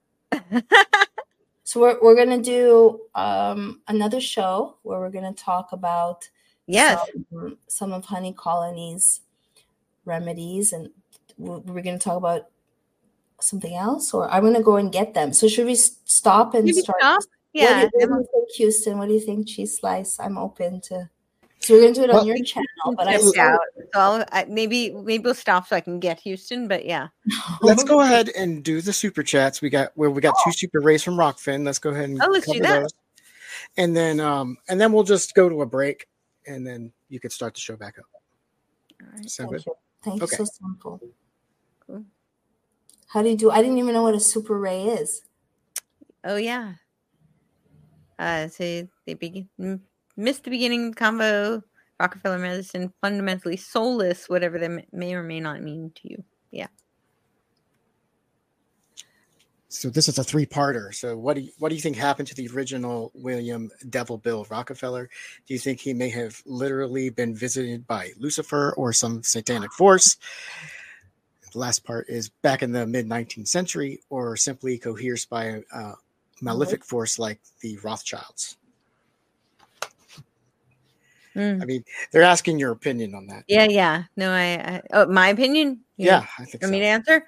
So we're gonna do another show where we're gonna talk about some of Honey Colony's remedies, and we're going to talk about something else, or I'm going to go and get them. So should we stop and start? Yeah. What do you think, Houston? What do you think, Cheese Slice? I'm open to. So we're going to do it on your channel, but maybe we'll stop so I can get Houston. But yeah, let's go ahead and do the super chats. We got 2 super rays from Rockfin. Let's go ahead and let's do that. Those. And then we'll just go to a break, and then you can start the show back up. All right. Thank you. So simple. Cool. How do you do? I didn't even know what a super ray is. Oh yeah. So they missed the beginning combo. Rockefeller medicine, fundamentally soulless, whatever that may or may not mean to you. Yeah. So this is a 3-parter. So what do you think happened to the original William Devil Bill Rockefeller? Do you think he may have literally been visited by Lucifer or some satanic force? the last part is back in the mid-19th century, or simply coheres by a malefic force like the Rothschilds. I mean, they're asking your opinion on that. Yeah. No, my opinion. Yeah, I think for so. me to answer.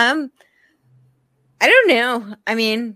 I don't know. I mean,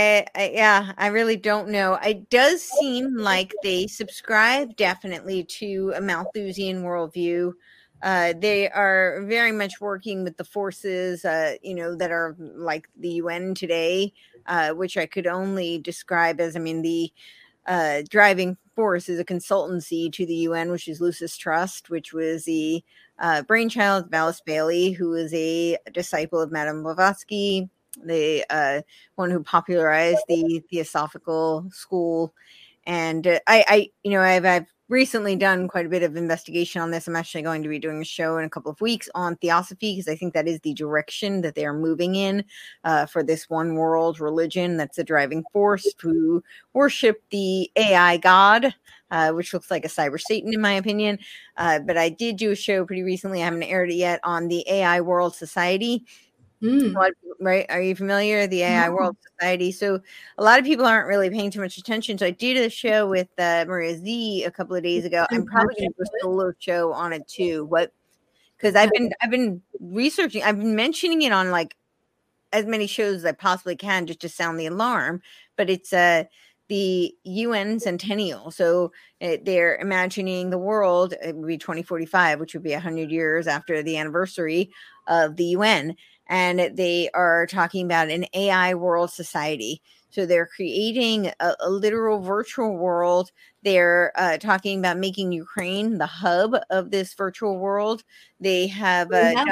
I really don't know. It does seem like they subscribe definitely to a Malthusian worldview. They are very much working with the forces, that are like the UN today, which I could only describe as, the driving force is a consultancy to the UN, which is Lucis Trust, which was the brainchild of Alice Bailey, who is a disciple of Madame Blavatsky, the one who popularized the Theosophical school. And I've recently done quite a bit of investigation on this. I'm actually going to be doing a show in a couple of weeks on theosophy, because I think that is the direction that they are moving in for this one world religion that's the driving force, who worship the AI god, which looks like a cyber Satan in my opinion. But I did do a show pretty recently, I haven't aired it yet, on the AI World Society. Right? Are you familiar? The AI World Society. So a lot of people aren't really paying too much attention. So I did a show with Maria Z a couple of days ago. I'm probably going to do a solo show on it too. Because I've been researching. I've been mentioning it on like as many shows as I possibly can, just to sound the alarm. But it's the UN centennial. So they're imagining the world. It would be 2045, which would be 100 years after the anniversary of the UN. And they are talking about an AI world society. So they're creating a literal virtual world. They're talking about making Ukraine the hub of this virtual world. They have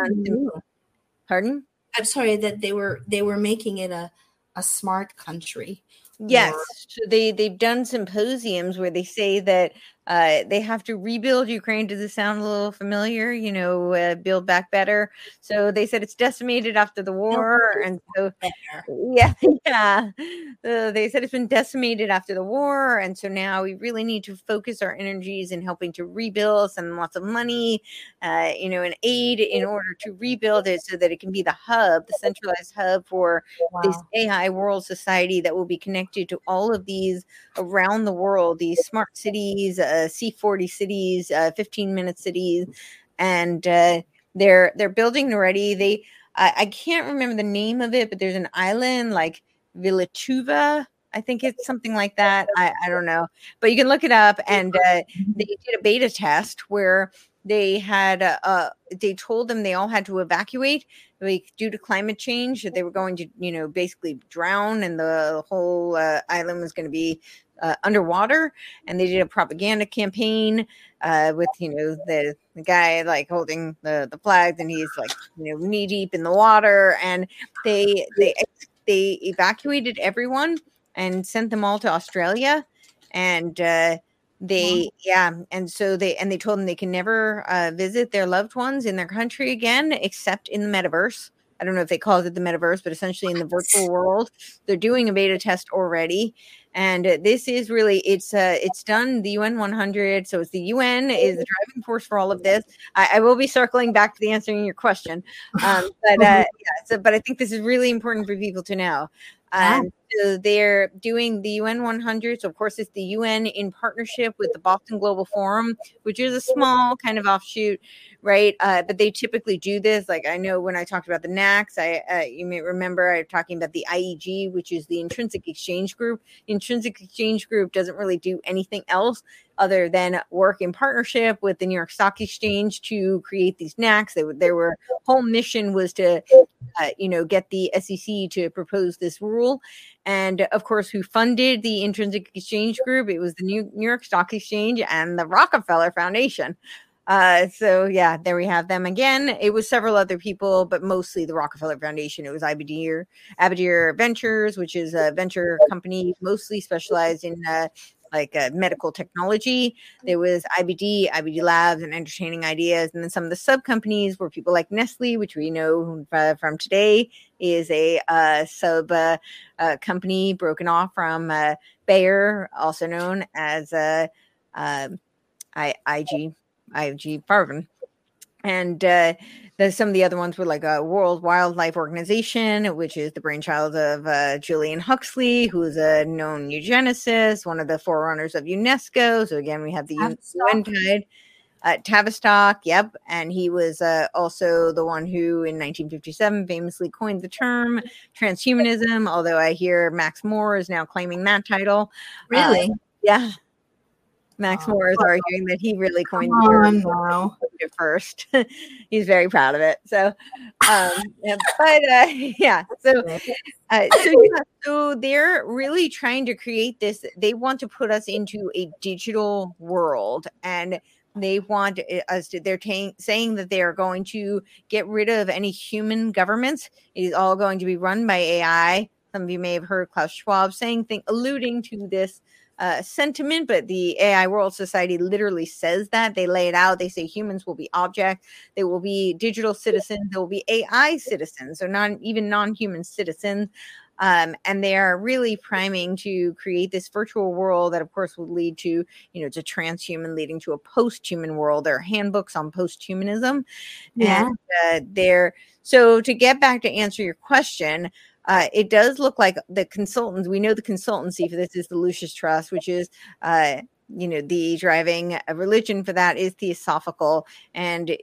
pardon? I'm sorry, that they were making it a smart country. Yes. So they've done symposiums where they say that they have to rebuild Ukraine. Does this sound a little familiar? Build back better. So they said it's decimated after the war. And so, yeah. They said it's been decimated after the war. And so now we really need to focus our energies in helping to rebuild, send lots of money, and aid in order to rebuild it so that it can be the hub, the centralized hub for this AI world society that will be connected to all of these around the world, these smart cities, C40 cities, 15-minute cities, and they're building already. I can't remember the name of it, but there's an island like Vilituva. I think it's something like that. I don't know, but you can look it up. And they did a beta test where they had they told them they all had to evacuate due to climate change. They were going to basically drown, and the whole island was going to be underwater. And they did a propaganda campaign with the guy like holding the flags, and he's like knee deep in the water. And they evacuated everyone and sent them all to Australia. And they told them they can never visit their loved ones in their country again, except in the metaverse. I don't know if they called it the metaverse, but essentially in the virtual world. They're doing a beta test already. And this is really, it's done the UN 100. So it's the UN is the driving force for all of this. I will be circling back to the answering your question. But I think this is really important for people to know. So they're doing the UN 100. So of course it's the UN in partnership with the Boston Global Forum, which is a small kind of offshoot, right? But they typically do this. Like I know when I talked about the NACS, you may remember I'm talking about the IEG, which is the Intrinsic Exchange Group. Intrinsic Exchange Group doesn't really do anything else other than work in partnership with the New York Stock Exchange to create these NACs. Their whole mission was to, get the SEC to propose this rule. And of course, who funded the Intrinsic Exchange Group? It was the New York Stock Exchange and the Rockefeller Foundation. So yeah, there we have them again. It was several other people, but mostly the Rockefeller Foundation. It was Abadir Ventures, which is a venture company mostly specialized in medical technology. There was IBD Labs and Entertaining Ideas. And then some of the sub companies were people like Nestle, which we know from today is a sub company broken off from Bayer, also known as IG Farben. And some of the other ones were like a World Wildlife Organization, which is the brainchild of Julian Huxley, who is a known eugenicist, one of the forerunners of UNESCO. So again, we have the UN Tide. Tavistock, yep. And he was also the one who in 1957 famously coined the term transhumanism, although I hear Max Moore is now claiming that title. Really? Yeah. Max Moore is arguing that he really coined the term first. He's very proud of it. So, so they're really trying to create this. They want to put us into a digital world, and they want us to. They're saying that they are going to get rid of any human governments. It is all going to be run by AI. Some of you may have heard Klaus Schwab alluding to this sentiment, but the AI World Society literally says that. They lay it out. They say humans will be objects. They will be digital citizens. There will be AI citizens, so not even non-human citizens. And they are really priming to create this virtual world that, of course, will lead to, to transhuman, leading to a post-human world. There are handbooks on post-humanism. Yeah. And so to get back to answer your question, it does look like the consultants, we know the consultancy for this is the Lucis Trust, which is, the driving religion for that is theosophical, and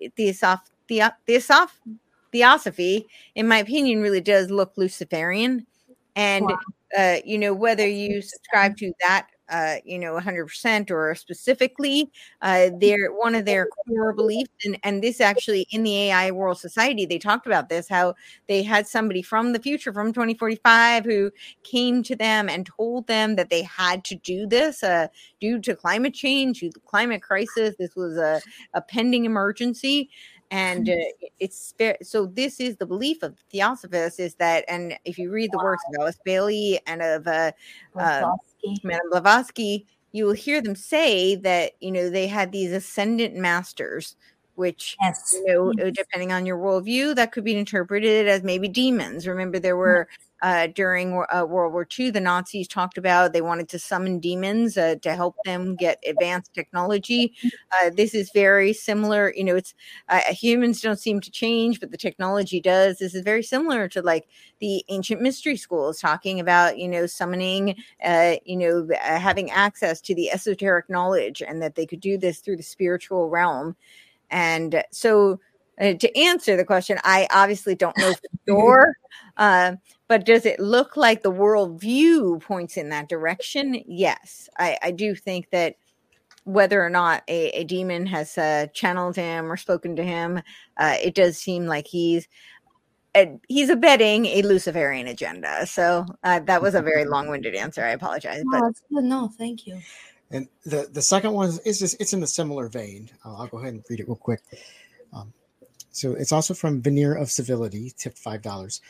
theosophy, in my opinion, really does look Luciferian. And, whether you subscribe to that, 100% or specifically, one of their core beliefs, and this actually in the AI World Society, they talked about this, how they had somebody from the future, from 2045, who came to them and told them that they had to do this due to climate change, due to the climate crisis. This was a pending emergency. And so this is the belief of the Theosophists, is that, and if you read the works of Alice Bailey and of Madame Blavatsky, you will hear them say that, they had these ascendant masters, which, depending on your worldview, that could be interpreted as maybe demons. Remember, there were, during World War II, the Nazis talked about they wanted to summon demons to help them get advanced technology. This is very similar. It's humans don't seem to change, but the technology does. This is very similar to like the ancient mystery schools talking about, summoning, having access to the esoteric knowledge, and that they could do this through the spiritual realm. And so to answer the question, I obviously don't know for sure, but does it look like the worldview points in that direction? Yes, I do think that whether or not a demon has channeled him or spoken to him, it does seem like he's abetting a Luciferian agenda. So that was a very long-winded answer. I apologize. No, thank you. And the second one it's in a similar vein. I'll go ahead and read it real quick. So it's also from Veneer of Civility, tipped $5.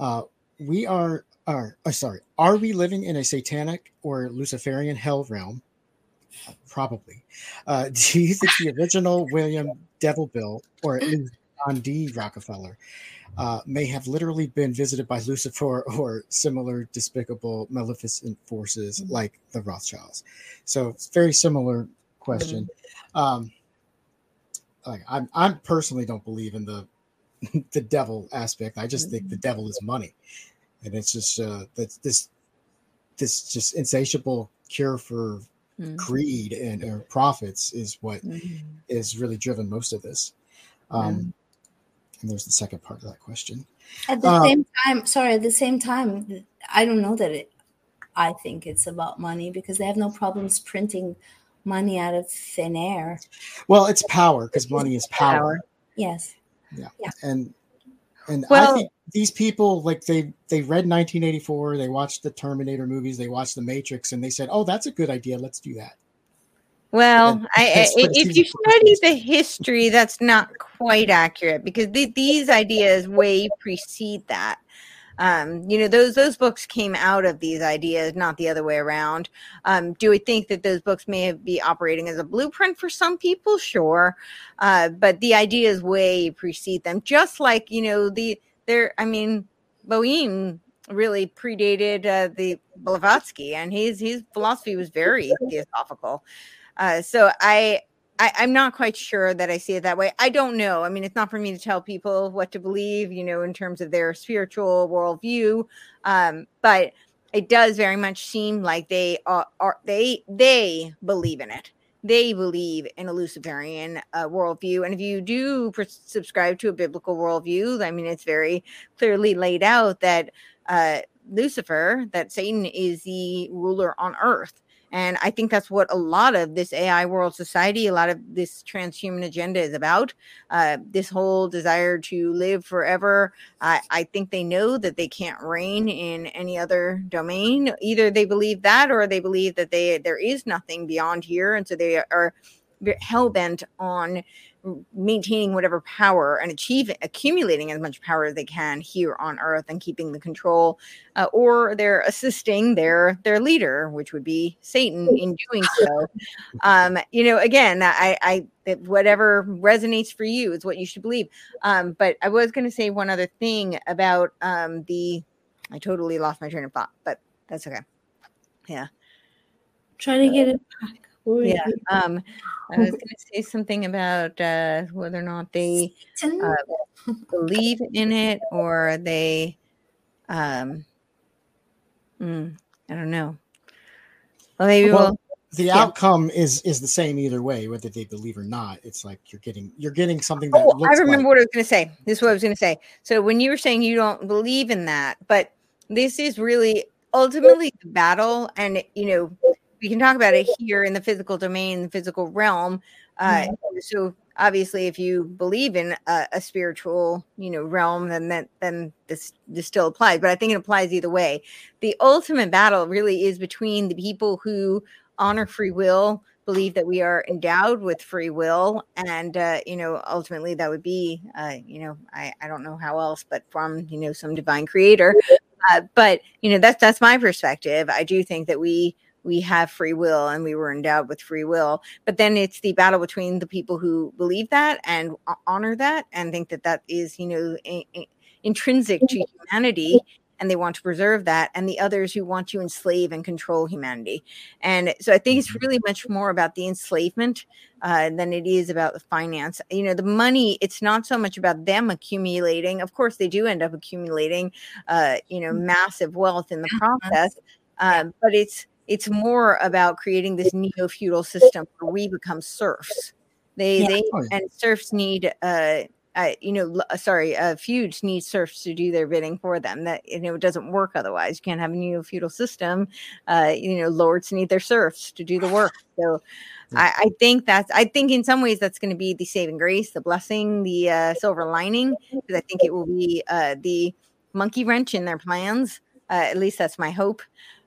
Are we living in a satanic or Luciferian hell realm? Probably. Do you think the original William Devil Bill, or at least John D. Rockefeller, may have literally been visited by Lucifer or similar despicable, maleficent forces like the Rothschilds? So it's a very similar question. I personally don't believe in the devil aspect. I just think the devil is money, and it's just this just insatiable cure for greed and profits is what is really driven most of this. And there's the second part of that question. At the same time, I don't know that I think it's about money, because they have no problems printing money out of thin air. Well, it's power, because money is power. Yes. Yeah. And I think these people, like they read 1984, they watched the Terminator movies, they watched the Matrix, and they said, "Oh, that's a good idea. Let's do that." Well, if you study the history, that's not quite accurate, because these ideas way precede that. Those books came out of these ideas, not the other way around. Do we think that those books may be operating as a blueprint for some people? Sure. But the ideas way precede them, just like, Boehm really predated the Blavatsky, and his philosophy was very theosophical. So I'm not quite sure that I see it that way. I don't know. I mean, it's not for me to tell people what to believe, in terms of their spiritual worldview. But it does very much seem like they they believe in it. They believe in a Luciferian worldview. And if you do subscribe to a biblical worldview, I mean, it's very clearly laid out that Lucifer, that Satan is the ruler on earth. And I think that's what a lot of this AI world society, a lot of this transhuman agenda is about. This whole desire to live forever. I think they know that they can't reign in any other domain. Either they believe that, or they believe that there is nothing beyond here. And so they are hell-bent on maintaining whatever power and accumulating as much power as they can here on earth and keeping the control, or they're assisting their leader, which would be Satan, in doing so. Again, I whatever resonates for you is what you should believe. But I was going to say one other thing about I totally lost my train of thought, but that's okay. Yeah. Trying to get it back. Yeah. I was going to say something about whether or not they believe in it, or they, I don't know. Well, maybe the outcome is the same either way, whether they believe or not. It's like you're getting something that looks I remember like, what I was going to say. This is what I was going to say. So when you were saying you don't believe in that, but this is really ultimately the battle, and we can talk about it here in the physical domain, the physical realm. So obviously, if you believe in a spiritual, realm, then this still applies. But I think it applies either way. The ultimate battle really is between the people who honor free will, believe that we are endowed with free will, and ultimately that would be, I don't know how else, but from some divine creator. But that's my perspective. I do think that we have free will, and we were endowed with free will. But then it's the battle between the people who believe that and honor that and think that is, intrinsic to humanity, and they want to preserve that, and the others who want to enslave and control humanity. And so I think it's really much more about the enslavement than it is about the finance. The money, it's not so much about them accumulating. Of course, they do end up accumulating, massive wealth in the process. But it's more about creating this neo-feudal system where we become serfs. And serfs need, feuds need serfs to do their bidding for them. That it doesn't work otherwise. You can't have a neo-feudal system. Lords need their serfs to do the work. So I think in some ways that's going to be the saving grace, the blessing, the silver lining, because I think it will be the monkey wrench in their plans. At least that's my hope.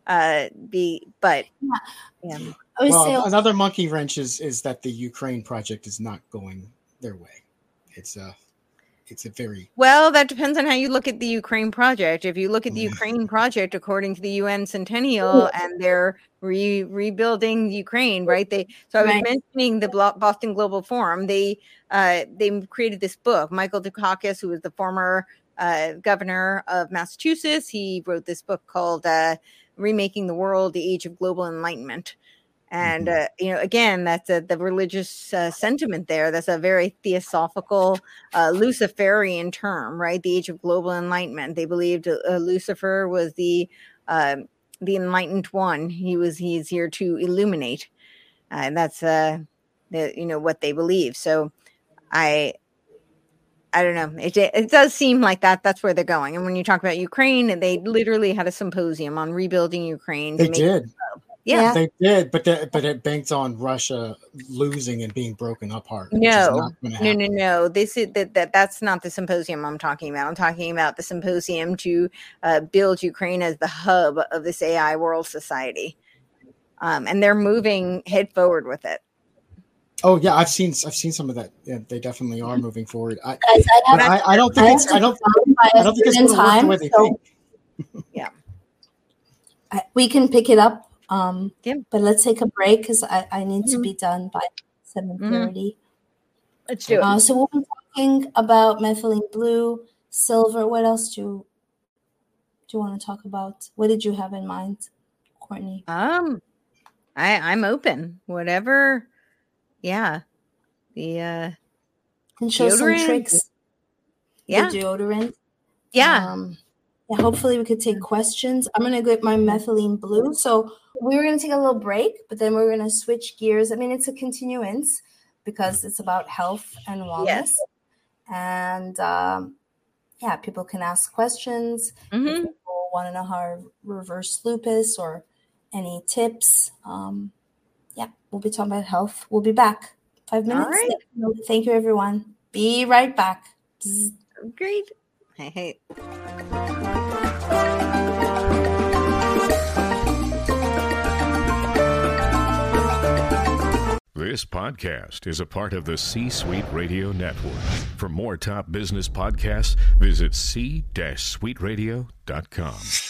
Another monkey wrench is that the Ukraine project is not going their way. It's a very that depends on how you look at the Ukraine project. If you look at the Ukraine project according to the UN Centennial, and they're rebuilding Ukraine, right? I was mentioning the Boston Global Forum. They created this book. Michael Dukakis, who was the former governor of Massachusetts, he wrote this book called Remaking the World, the Age of Global Enlightenment. And, again, that's the religious sentiment there. That's a very theosophical, Luciferian term, right? The Age of Global Enlightenment. They believed Lucifer was the enlightened one. He's here to illuminate. And that's, what they believe. So I don't know. It does seem like that's where they're going. And when you talk about Ukraine, they literally had a symposium on rebuilding Ukraine. They did. Yeah, they did. But it banked on Russia losing and being broken apart. No. This is that's not the symposium I'm talking about. I'm talking about the symposium to build Ukraine as the hub of this AI world society. And they're moving head forward with it. Oh yeah, I've seen some of that. Yeah, they definitely are moving forward. I don't think it's going to work the way they think. Yeah, we can pick it up. But let's take a break because I need to be done by 7:30. Let's do it. So we'll be talking about methylene blue, silver. What else do you want to talk about? What did you have in mind, Courtney? I'm open. Whatever. Yeah. The and show some deodorant. tricks. Yeah. The deodorant. Yeah. Yeah, hopefully we could take questions. I'm going to get my methylene blue. So we were going to take a little break, but then we're going to switch gears. I mean, it's a continuance because it's about health and wellness. Yes. And yeah, people can ask questions. Mm-hmm. If people want to know how to reverse lupus or any tips. Yeah, we'll be talking about health. We'll be back. 5 minutes. All right. Thank you, everyone. Be right back. Great. Hey. This podcast is a part of the C-Suite Radio Network. For more top business podcasts, visit c-suiteradio.com.